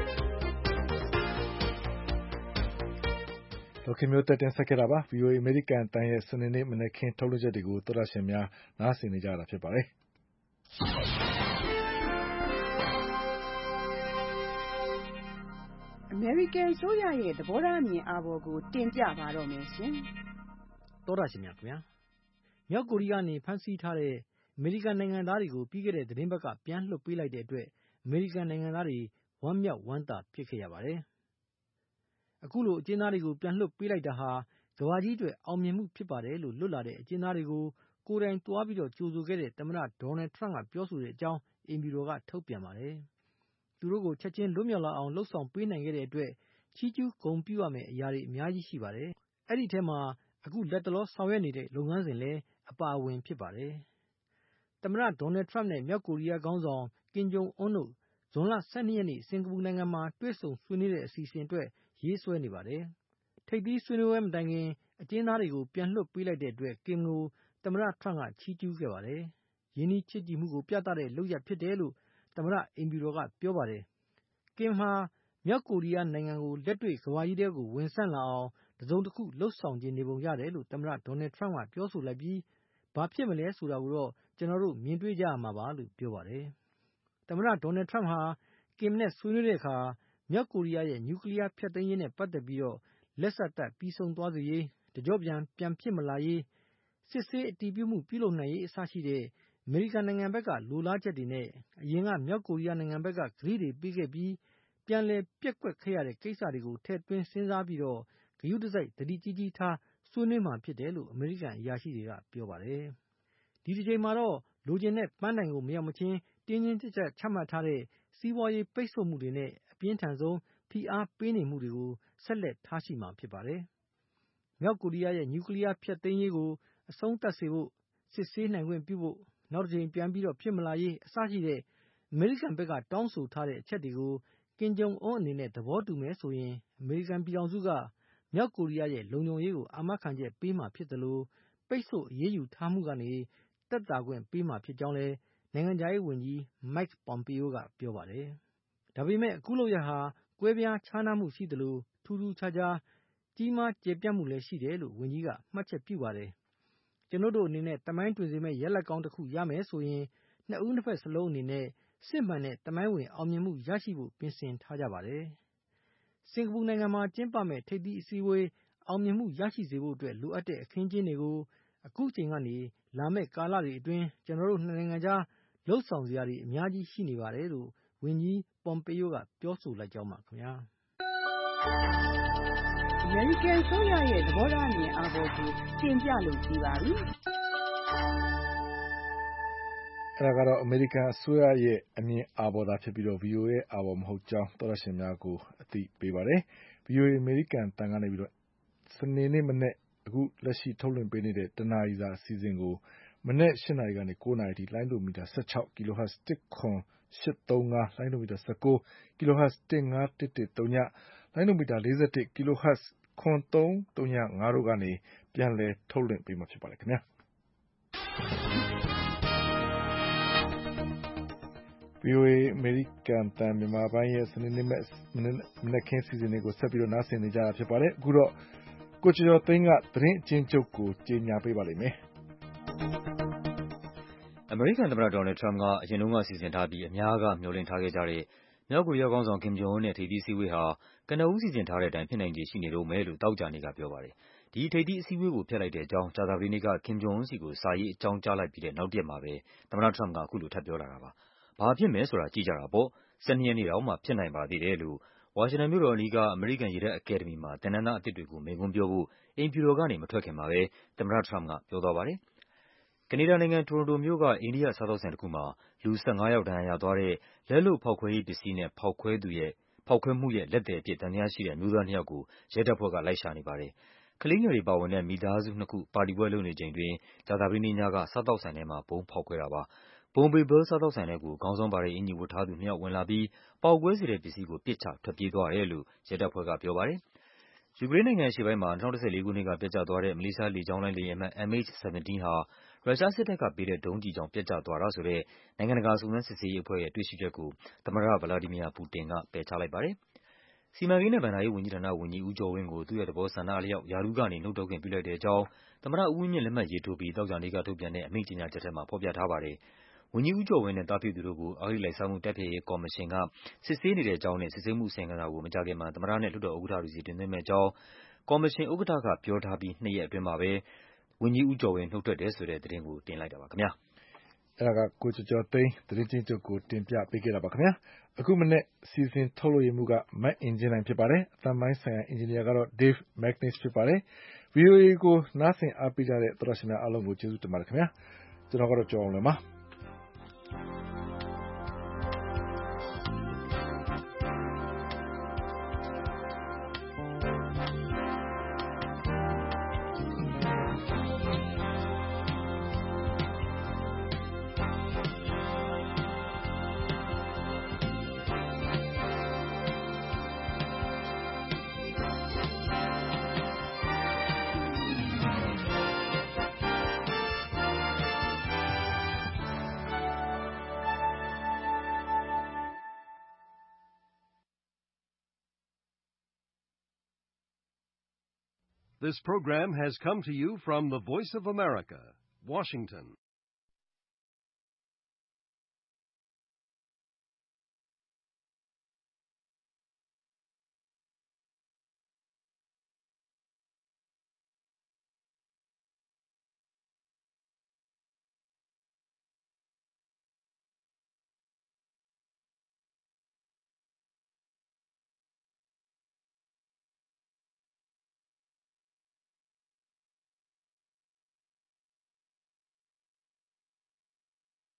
ဒေါခင်မျိုးတက်တင်ဆက်ခဲ့တာပါ ဗွီအိုအေ အမေရိကန်အသံရဲ့စနေနေ့မနက်ခင်းထုတ်လွှင့်ချက်တွေကိုသောတာရှင်များနားဆင်နေကြတာဖြစ်ပါတယ်။အမေရိကန်အစိုးရရဲ့သဘောထားအမြင်အာဘော်ကိုတင်ပြပါတော့မယ်ရှင်။သောတာရှင်များခင်ဗျာမြောက်ကိုရီးယားနေဖမ်းဆီးထားတဲ့အမေရိကန်နိုင်ငံသားတွေကိုပြီးခဲ့တဲ့သတင်းပတ်ကပြန်လွှတ်ပေးလိုက်တဲ့အတွက်အမေရိကန်နိုင်ငံသားတွေဝမ်းမြောက်ဝမ်းသာဖြစ်ခဲ့ရပါတယ်။အခုလိုအကျဉ်းသားတွေကိုပြန်လွှတ်ပေးလိုက်တာဟာကမ္ဘာကြီးအတွက်အောင်မြင်မှုဖြစ်ပါတယ်လို့လွတ်လာတဲ့အကျဉ်းသားတွေကိုကိုယ်တိုင်သွားပြီးတော့ကြိုဆိုခဲ့တဲ့သမ္မတဒေါ်နယ်ထရန့်ကပြောဆိုတဲ့အကြောင်းအိမ်ဖြူတော်ကထုတ်ပြန်ပါတယ်။သူတို့ကိုချက်ချင်းလွတ်မြောက်လာအောင်လှုပ်ဆောင်ပေးနိုင်ခဲ့တဲ့အတွက်ချီးကျူးဂုဏ်ပြုရမယ့်အရာတွေအများကြီးရှိပါတယ်။အဲ့ဒီထဲမှာအခုလက်တလောဆောင်ရွက်နေတဲ့လုပ်ငန်းစဉ်လည်းအပါအဝင်ဖြစ်ပါတယ်။သမ္မတဒေါ်နယ်ထရန့်နဲ့မြောက်ကိုရီးယားခေါင်းဆောင်ကင်ဂျုံအွန်းတို့ဇွန်လဆယ့်နှစ်ရက်နေ့စင်ကာပူနိုင်ငံမှာတွေ့ဆုံဆွေးနွေးတဲ့အစီအစဉ်အတွက်ရေးဆွဲနေပါတယ်။ထိပ်သီးဆွေးနွေးပွဲမတိုင်ခင်အကျဉ်းသားတွေကိုပြန်လွှတ်ပေးလိုက်တဲ့အတွက်ကင်ကိုသမ္မတထရမ့်ကချီးကျူးခဲ့ပါတယ်။ရင်းနှီးချစ်ကြည်မှုကိုပြသတဲ့လုပ်ရပ်ဖြစ်တယ်လို့သမ္မတအိမ်ဖြူတော်ကပြောပါတယ်။ကင်ဟာမြောက်ကိုရီးယားနိုင်ငံကိုလက်တွေ့ကမ္ဘာကြီးထဲကိုဝင်ဆန့်လာအောင်တစုံတစ်ခုလှုပ်ဆောင်ခြင်းနေပုံရတယ်လို့သမ္မတဒေါ်နယ်ထရမ့်ကပြောဆိုလိုက်ပြီးဘာဖြစ်မလဲဆိုတာကိုတော့ကျွန်တော်တို့မြင်တွေ့ကြရမှာပါလို့ပြောပါတယ်။သမ္မတဒေါ်နယ်ထရမ့်ဟာကင်နဲ့ဆွေးနွေးတဲ့အခါမြောက်ကိုရီးယားရဲ့နျူကလ িয়ার ဖျက်သိမ်းရေးနဲ့ပတ်သက်ပြီးတော့လက်ဆက်တပ်ပြီးဆုံးသွားစေရေးတကြော့ပြန်ပြန်ဖြစ်မလာရေးစစ်ဆေးအတည်ပြုမှုပြုလုပ်နိုင်ရေးအစရှိတဲ့အမေရိကန်နိုင်ငံဘက်ကလိုလားချက်တွေနဲ့အရင်ကမြောက်ကိုရီးယားနိုင်ငံဘက်ကကတိတွေပေးခဲ့ပြီးပြန်လည်ပြက်ကွက်ခဲ့ရတဲ့ကိစ္စတွေကိုထည့်သွင်းစဉ်းစားပြီးတော့ဂရုတစိုက်သတိကြီးကြီးထားဆွေးနွေးမှဖြစ်တယ်လို့အမေရိကန်အရာရှိတွေကပြောပါတယ်။ဒီတစ်ချိန်မှာတော့လိုချင်တဲ့ပန်းတိုင်ကိုမရောက်မချင်းတင်းတင်းကြပ်ကြပ်ချမှတ်ထားတဲ့စီးပွားရေးပိတ်ဆို့မှုတွေနဲ့အပြင်းထန်ဆုံးဖိအားပေးနေမှုတွေကိုဆက်လက်ထားရှိမှာဖြစ်ပါတယ်။မြောက်ကိုရီးယားရဲ့နျူကလ িয়ার ဖျက်သိမ်းရေးကိုအဆုံးသတ်စေဖို့စစ်ဆေးနိုင်ခွင့်ပြုဖို့နောက်တစ်ချိန်ပြန်ပြီးတော့ဖြစ်မလာရေးအစရှိတဲ့အမေရိကန်ဘက်ကတောင်းဆိုထားတဲ့အချက်တွေကိုကင်ဂျုံအွန်းအနေနဲ့သဘောတူမယ်ဆိုရင်အမေရိကန်ပြည်ထောင်စုကမြောက်ကိုရီးယားရဲ့လုံခြုံရေးကိုအာမခံချက်ပေးမှာဖြစ်တယ်လို့ပိတ်ဆို့အရေးယူထားမှုကနေသက်သာခွင့်ပေးမှာဖြစ်ကြောင်းလည်းနိုင်ငံခြားရေးဝန်ကြီး Mike Pompeo ကပြောပါတယ်။ဒါပေမဲ့အခုလုပ်ရဟာကွဲပြားခြားနားမှုရှိတယ်လို့ထူးထူးခြားခြားကြီးမားကျယ်ပြန့်မှုလည်းရှိတယ်လို့ဝန်ကြီးကမှတ်ချက်ပြုပါတယ်။ကျွန်တော်တို့အနေနဲ့တမိုင်းတွင်စေမဲ့ရက်လက်ကောင်းတစ်ခုရမယ်ဆိုရင်နှစ်ဦးနှစ်ဖက်စလုံးအနေနဲ့စစ်မှန်တဲ့တမိုင်းဝင်အောင်မြင်မှုရရှိဖို့ပြင်ဆင်ထားကြပါတယ်။စင်ကာပူနိုင်ငံမှာကျင်းပမဲ့ထိပ်သီးအစည်းအဝေးအောင်မြင်မှုရရှိစေဖို့အတွက်လိုအပ်တဲ့အခင်းကျင်းတွေကိုအခုချိန်ကနေလာမဲ့ကာလတွေအတွင်းကျွန်တော်တို့နှစ်နိုင်ငံကြားလှုပ်ဆောင်စရာတွေအများကြီးရှိနေပါတယ်လို့ဝန်ကြီး Pompeo ကပြောဆိုလိုက်ကြောင်းပါခင်ဗျာ။ American ဆိုရရဲ့သဘောထားအမြင်အာဘော်ကိုတင်ပြလို့ကြည်ပါပြီ။အဲဒါကတော့အမေရိကန်အစိုးရရဲ့အမြင်အာဘော်သာဖြစ်ပြီးတော့ ဗီအိုအေ ရဲ့အာဘော်မဟုတ်ကြောင်းသောတရှင်များကိုအသိပေးပါတယ်။ ဗီအိုအေအမေရိကန်တန်ကနေပြီးတော့စနေနေ့မနေ့အခုလက်ရှိထုတ်လွှင့်ပေးနေတဲ့တနာရီစာအစီအစဉ်ကိုမနေ့၈နာရီကနေ၉နာရီထိလိုင်းဒိုမီတာ၁၆ kilohertz တစ်ခွန်၈၃၅လိုင်းဒိုမီတာ၁၉ kilohertz တစ်၅၁၁၃ညလိုင်းဒိုမီတာ၄၁ kilohertz ခွန်၃၃၅တို့ကနေပြန်လည်ထုတ်လွှင့်ပေးမှာဖြစ်ပါတယ်ခင်ဗျာ။ဗွီအိုအေအမေရိကန်တန်မြန်မာပိုင်းရဲ့စနေနေ့မနက်ခင်းစီစဉ်တွေကိုဆက်ပြီးတော့နားဆင်နေကြတာဖြစ်ပါတယ်အခုတော့ကိုကျော်ကျော်သိန်းကသတင်းအချင်းချုပ်ကိုကြေညာပေးပါလိမ့်မယ်အမေရိကန်သမ္မတဒေါ်နယ်ထရမ့်ကအရင်တုန်းကစီစဉ်ထားပြီးအများကမျှော်လင့်ထားခဲ့ကြတဲ့မြောက်ကိုရီးယားခေါင်းဆောင်ကင်ဂျုံအွန်းနဲ့ထိပ်သီးအစည်းအဝေးဟာကနဦးစီစဉ်ထားတဲ့အတိုင်းဖြစ်နိုင်ခြေရှိနေတော့မယ်လို့သောကြာနေ့ကပြောပါတယ်ဒီထိပ်သီးအစည်းအဝေးကိုဖျက်လိုက်တဲ့အကြောင်းကြာသပတေးနေ့ကကင်ဂျုံအွန်းစီကိုစာရေးအကြောင်းကြားလိုက်ပြီးတဲ့နောက်တရက်မှာပဲသမ္မတထရမ့်ကအခုလိုထပ်ပြောလာတာပါဘာဖြစ်မယ်ဆိုတာကြည့်ကြတာပေါ့၁၂ရက်နေ့တောင်မှဖြစ်နိုင်ပါသေးတယ်လို့ဝါရှင်တန်မြို့တော်အနီးကအမေရိကန်ရေတပ်အကယ်ဒမီမှာသင်တန်းသားအသစ်တွေကိုမိန့်ခွန်းပြောဖို့အိမ်ဖြူတော်ကနေမထွက်ခင်မှာပဲသမ္မတထရမ့်ကပြောသွားပါတယ်ကနေဒါနိုင်ငံတိုရွန်တိုမြို့ကအိန္ဒိယစားသောက်ဆိုင်တစ်ခုမှာလူ၁၅ယောက်ဒဏ်ရာရသွားတဲ့လက်လုပ်ဖောက်ခွဲရေးပစ္စည်းနဲ့ဖောက်ခွဲသူရဲ့ဖောက်ခွဲမှုရဲ့လက်သည်အဖြစ်သံသယရှိတဲ့အမျိုးသားနှစ်ယောက်ကိုရဲတပ်ဖွဲ့ကလိုက်ရှာနေပါတယ်ကလေးငယ်တွေပါဝင်တဲ့မိသားစုနှစ်ခုပါတီပွဲလုပ်နေချိန်တွင်ကြာသပတေးနေ့ညကစားသောက်ဆိုင်ထဲမှာဗုံးဖောက်ခွဲတာပါဘုံဘေဘဲစားသောက်ဆိုင်ထဲကိုခေါင်းဆောင်ပါတဲ့အင်ဂျီဝတ်ထားသူနှစ်ယောက်ဝင်လာပြီးပေါက်ကွဲစေတဲ့ပစ္စည်းကိုပစ်ချထွက်ပြေးသွားတယ်လို့ရဲတပ်ဖွဲ့ကပြောပါတယ်ယူကရိန်းနိုင်ငံအရှေ့ပိုင်းမှာ၂၀၁၄ခုနှစ်ကပျက်ကျသွားတဲ့မလေးရှားလေကြောင်းလိုင်းလေယာဉ်အမှတ် M H ၁၇ ဟာရုရှားစစ်တပ်ကပေးတဲ့ဒုံးကျည်ကြောင့်ပျက်ကျသွားတာဆိုတဲ့နိုင်ငံတကာစုံစမ်းစစ်ဆေးရေးအဖွဲ့ရဲ့တွေ့ရှိချက်ကိုသမ္မတဗလာဒီမီယာပူတင်ကပယ်ချလိုက်ပါတယ်စီမံကိန်းနဲ့ဘဏ္ဍာရေးဝန်ကြီးဌာနဝန်ကြီးဦးကျော်ဝင်းကိုသူ့ရဲ့သဘောဆန္ဒအလျောက်ရာထူးကနေနုတ်ထွက်ခွင့်ပြုလိုက်တဲ့အကြောင်းသမ္မတဦးဝင်းမြင့်လက်မှတ်ရေးထိုးပြီးသောကြာနေ့ကထုတ်ပြန်တဲ့အမိန့်ကြေညာချက်ထဲမှာဖော်ပြထားပါတယ်ဝန်ကြီးဦးကျော်ဝင်းနဲ့သားဖြစ်သူတို့ကိုအဂတိလိုက်စားမှုတိုက်ဖျက်ရေးကော်မရှင်ကစစ်ဆေးနေတဲ့အကြောင်းနဲ့စစ်ဆေးမှုအစီရင်ခံစာကိုမကြာခင်မှာသမ္မတနဲ့လွှတ်တော်ဥက္ကဋ္ဌတွေဆီတင်သွင်းမယ့်အကြောင်းကော်မရှင်ဥက္ကဋ္ဌကပြောထားပြီးနှစ်ရက်အတွင်းမှာပဲဝန်ကြီးဦးကျော်ဝင်းနုတ်ထွက်တယ်ဆိုတဲ့သတင်းကိုတင်လိုက်တာပါခင်ဗျာအဲဒါကကိုကျော်ကျော်သိန်းသတင်းချင်းချုပ်ကိုတင်ပြပေးခဲ့တာပါခင်ဗျာအခုမနေ့စီစဉ်ထုတ်လို့ရမှုကမတ်အင်ဂျင်နိုင်ဖြစ်ပါတယ်အသံပိုင်းဆိုင်ရာအင်ဂျင်နီယာကတော့ Dave Magnus ဖြစ်ပါတယ် ဗွီအိုအေ ကိုနားဆင်အားပေးကြတဲ့သောတရှင်များအားလုံးကိုကျေးဇူးတင်ပါတယ်ခင်ဗျာကျွန်တော်ကတော့ကြော်အောင်လွင်ပါ This program has come to you from the Voice of America, Washington.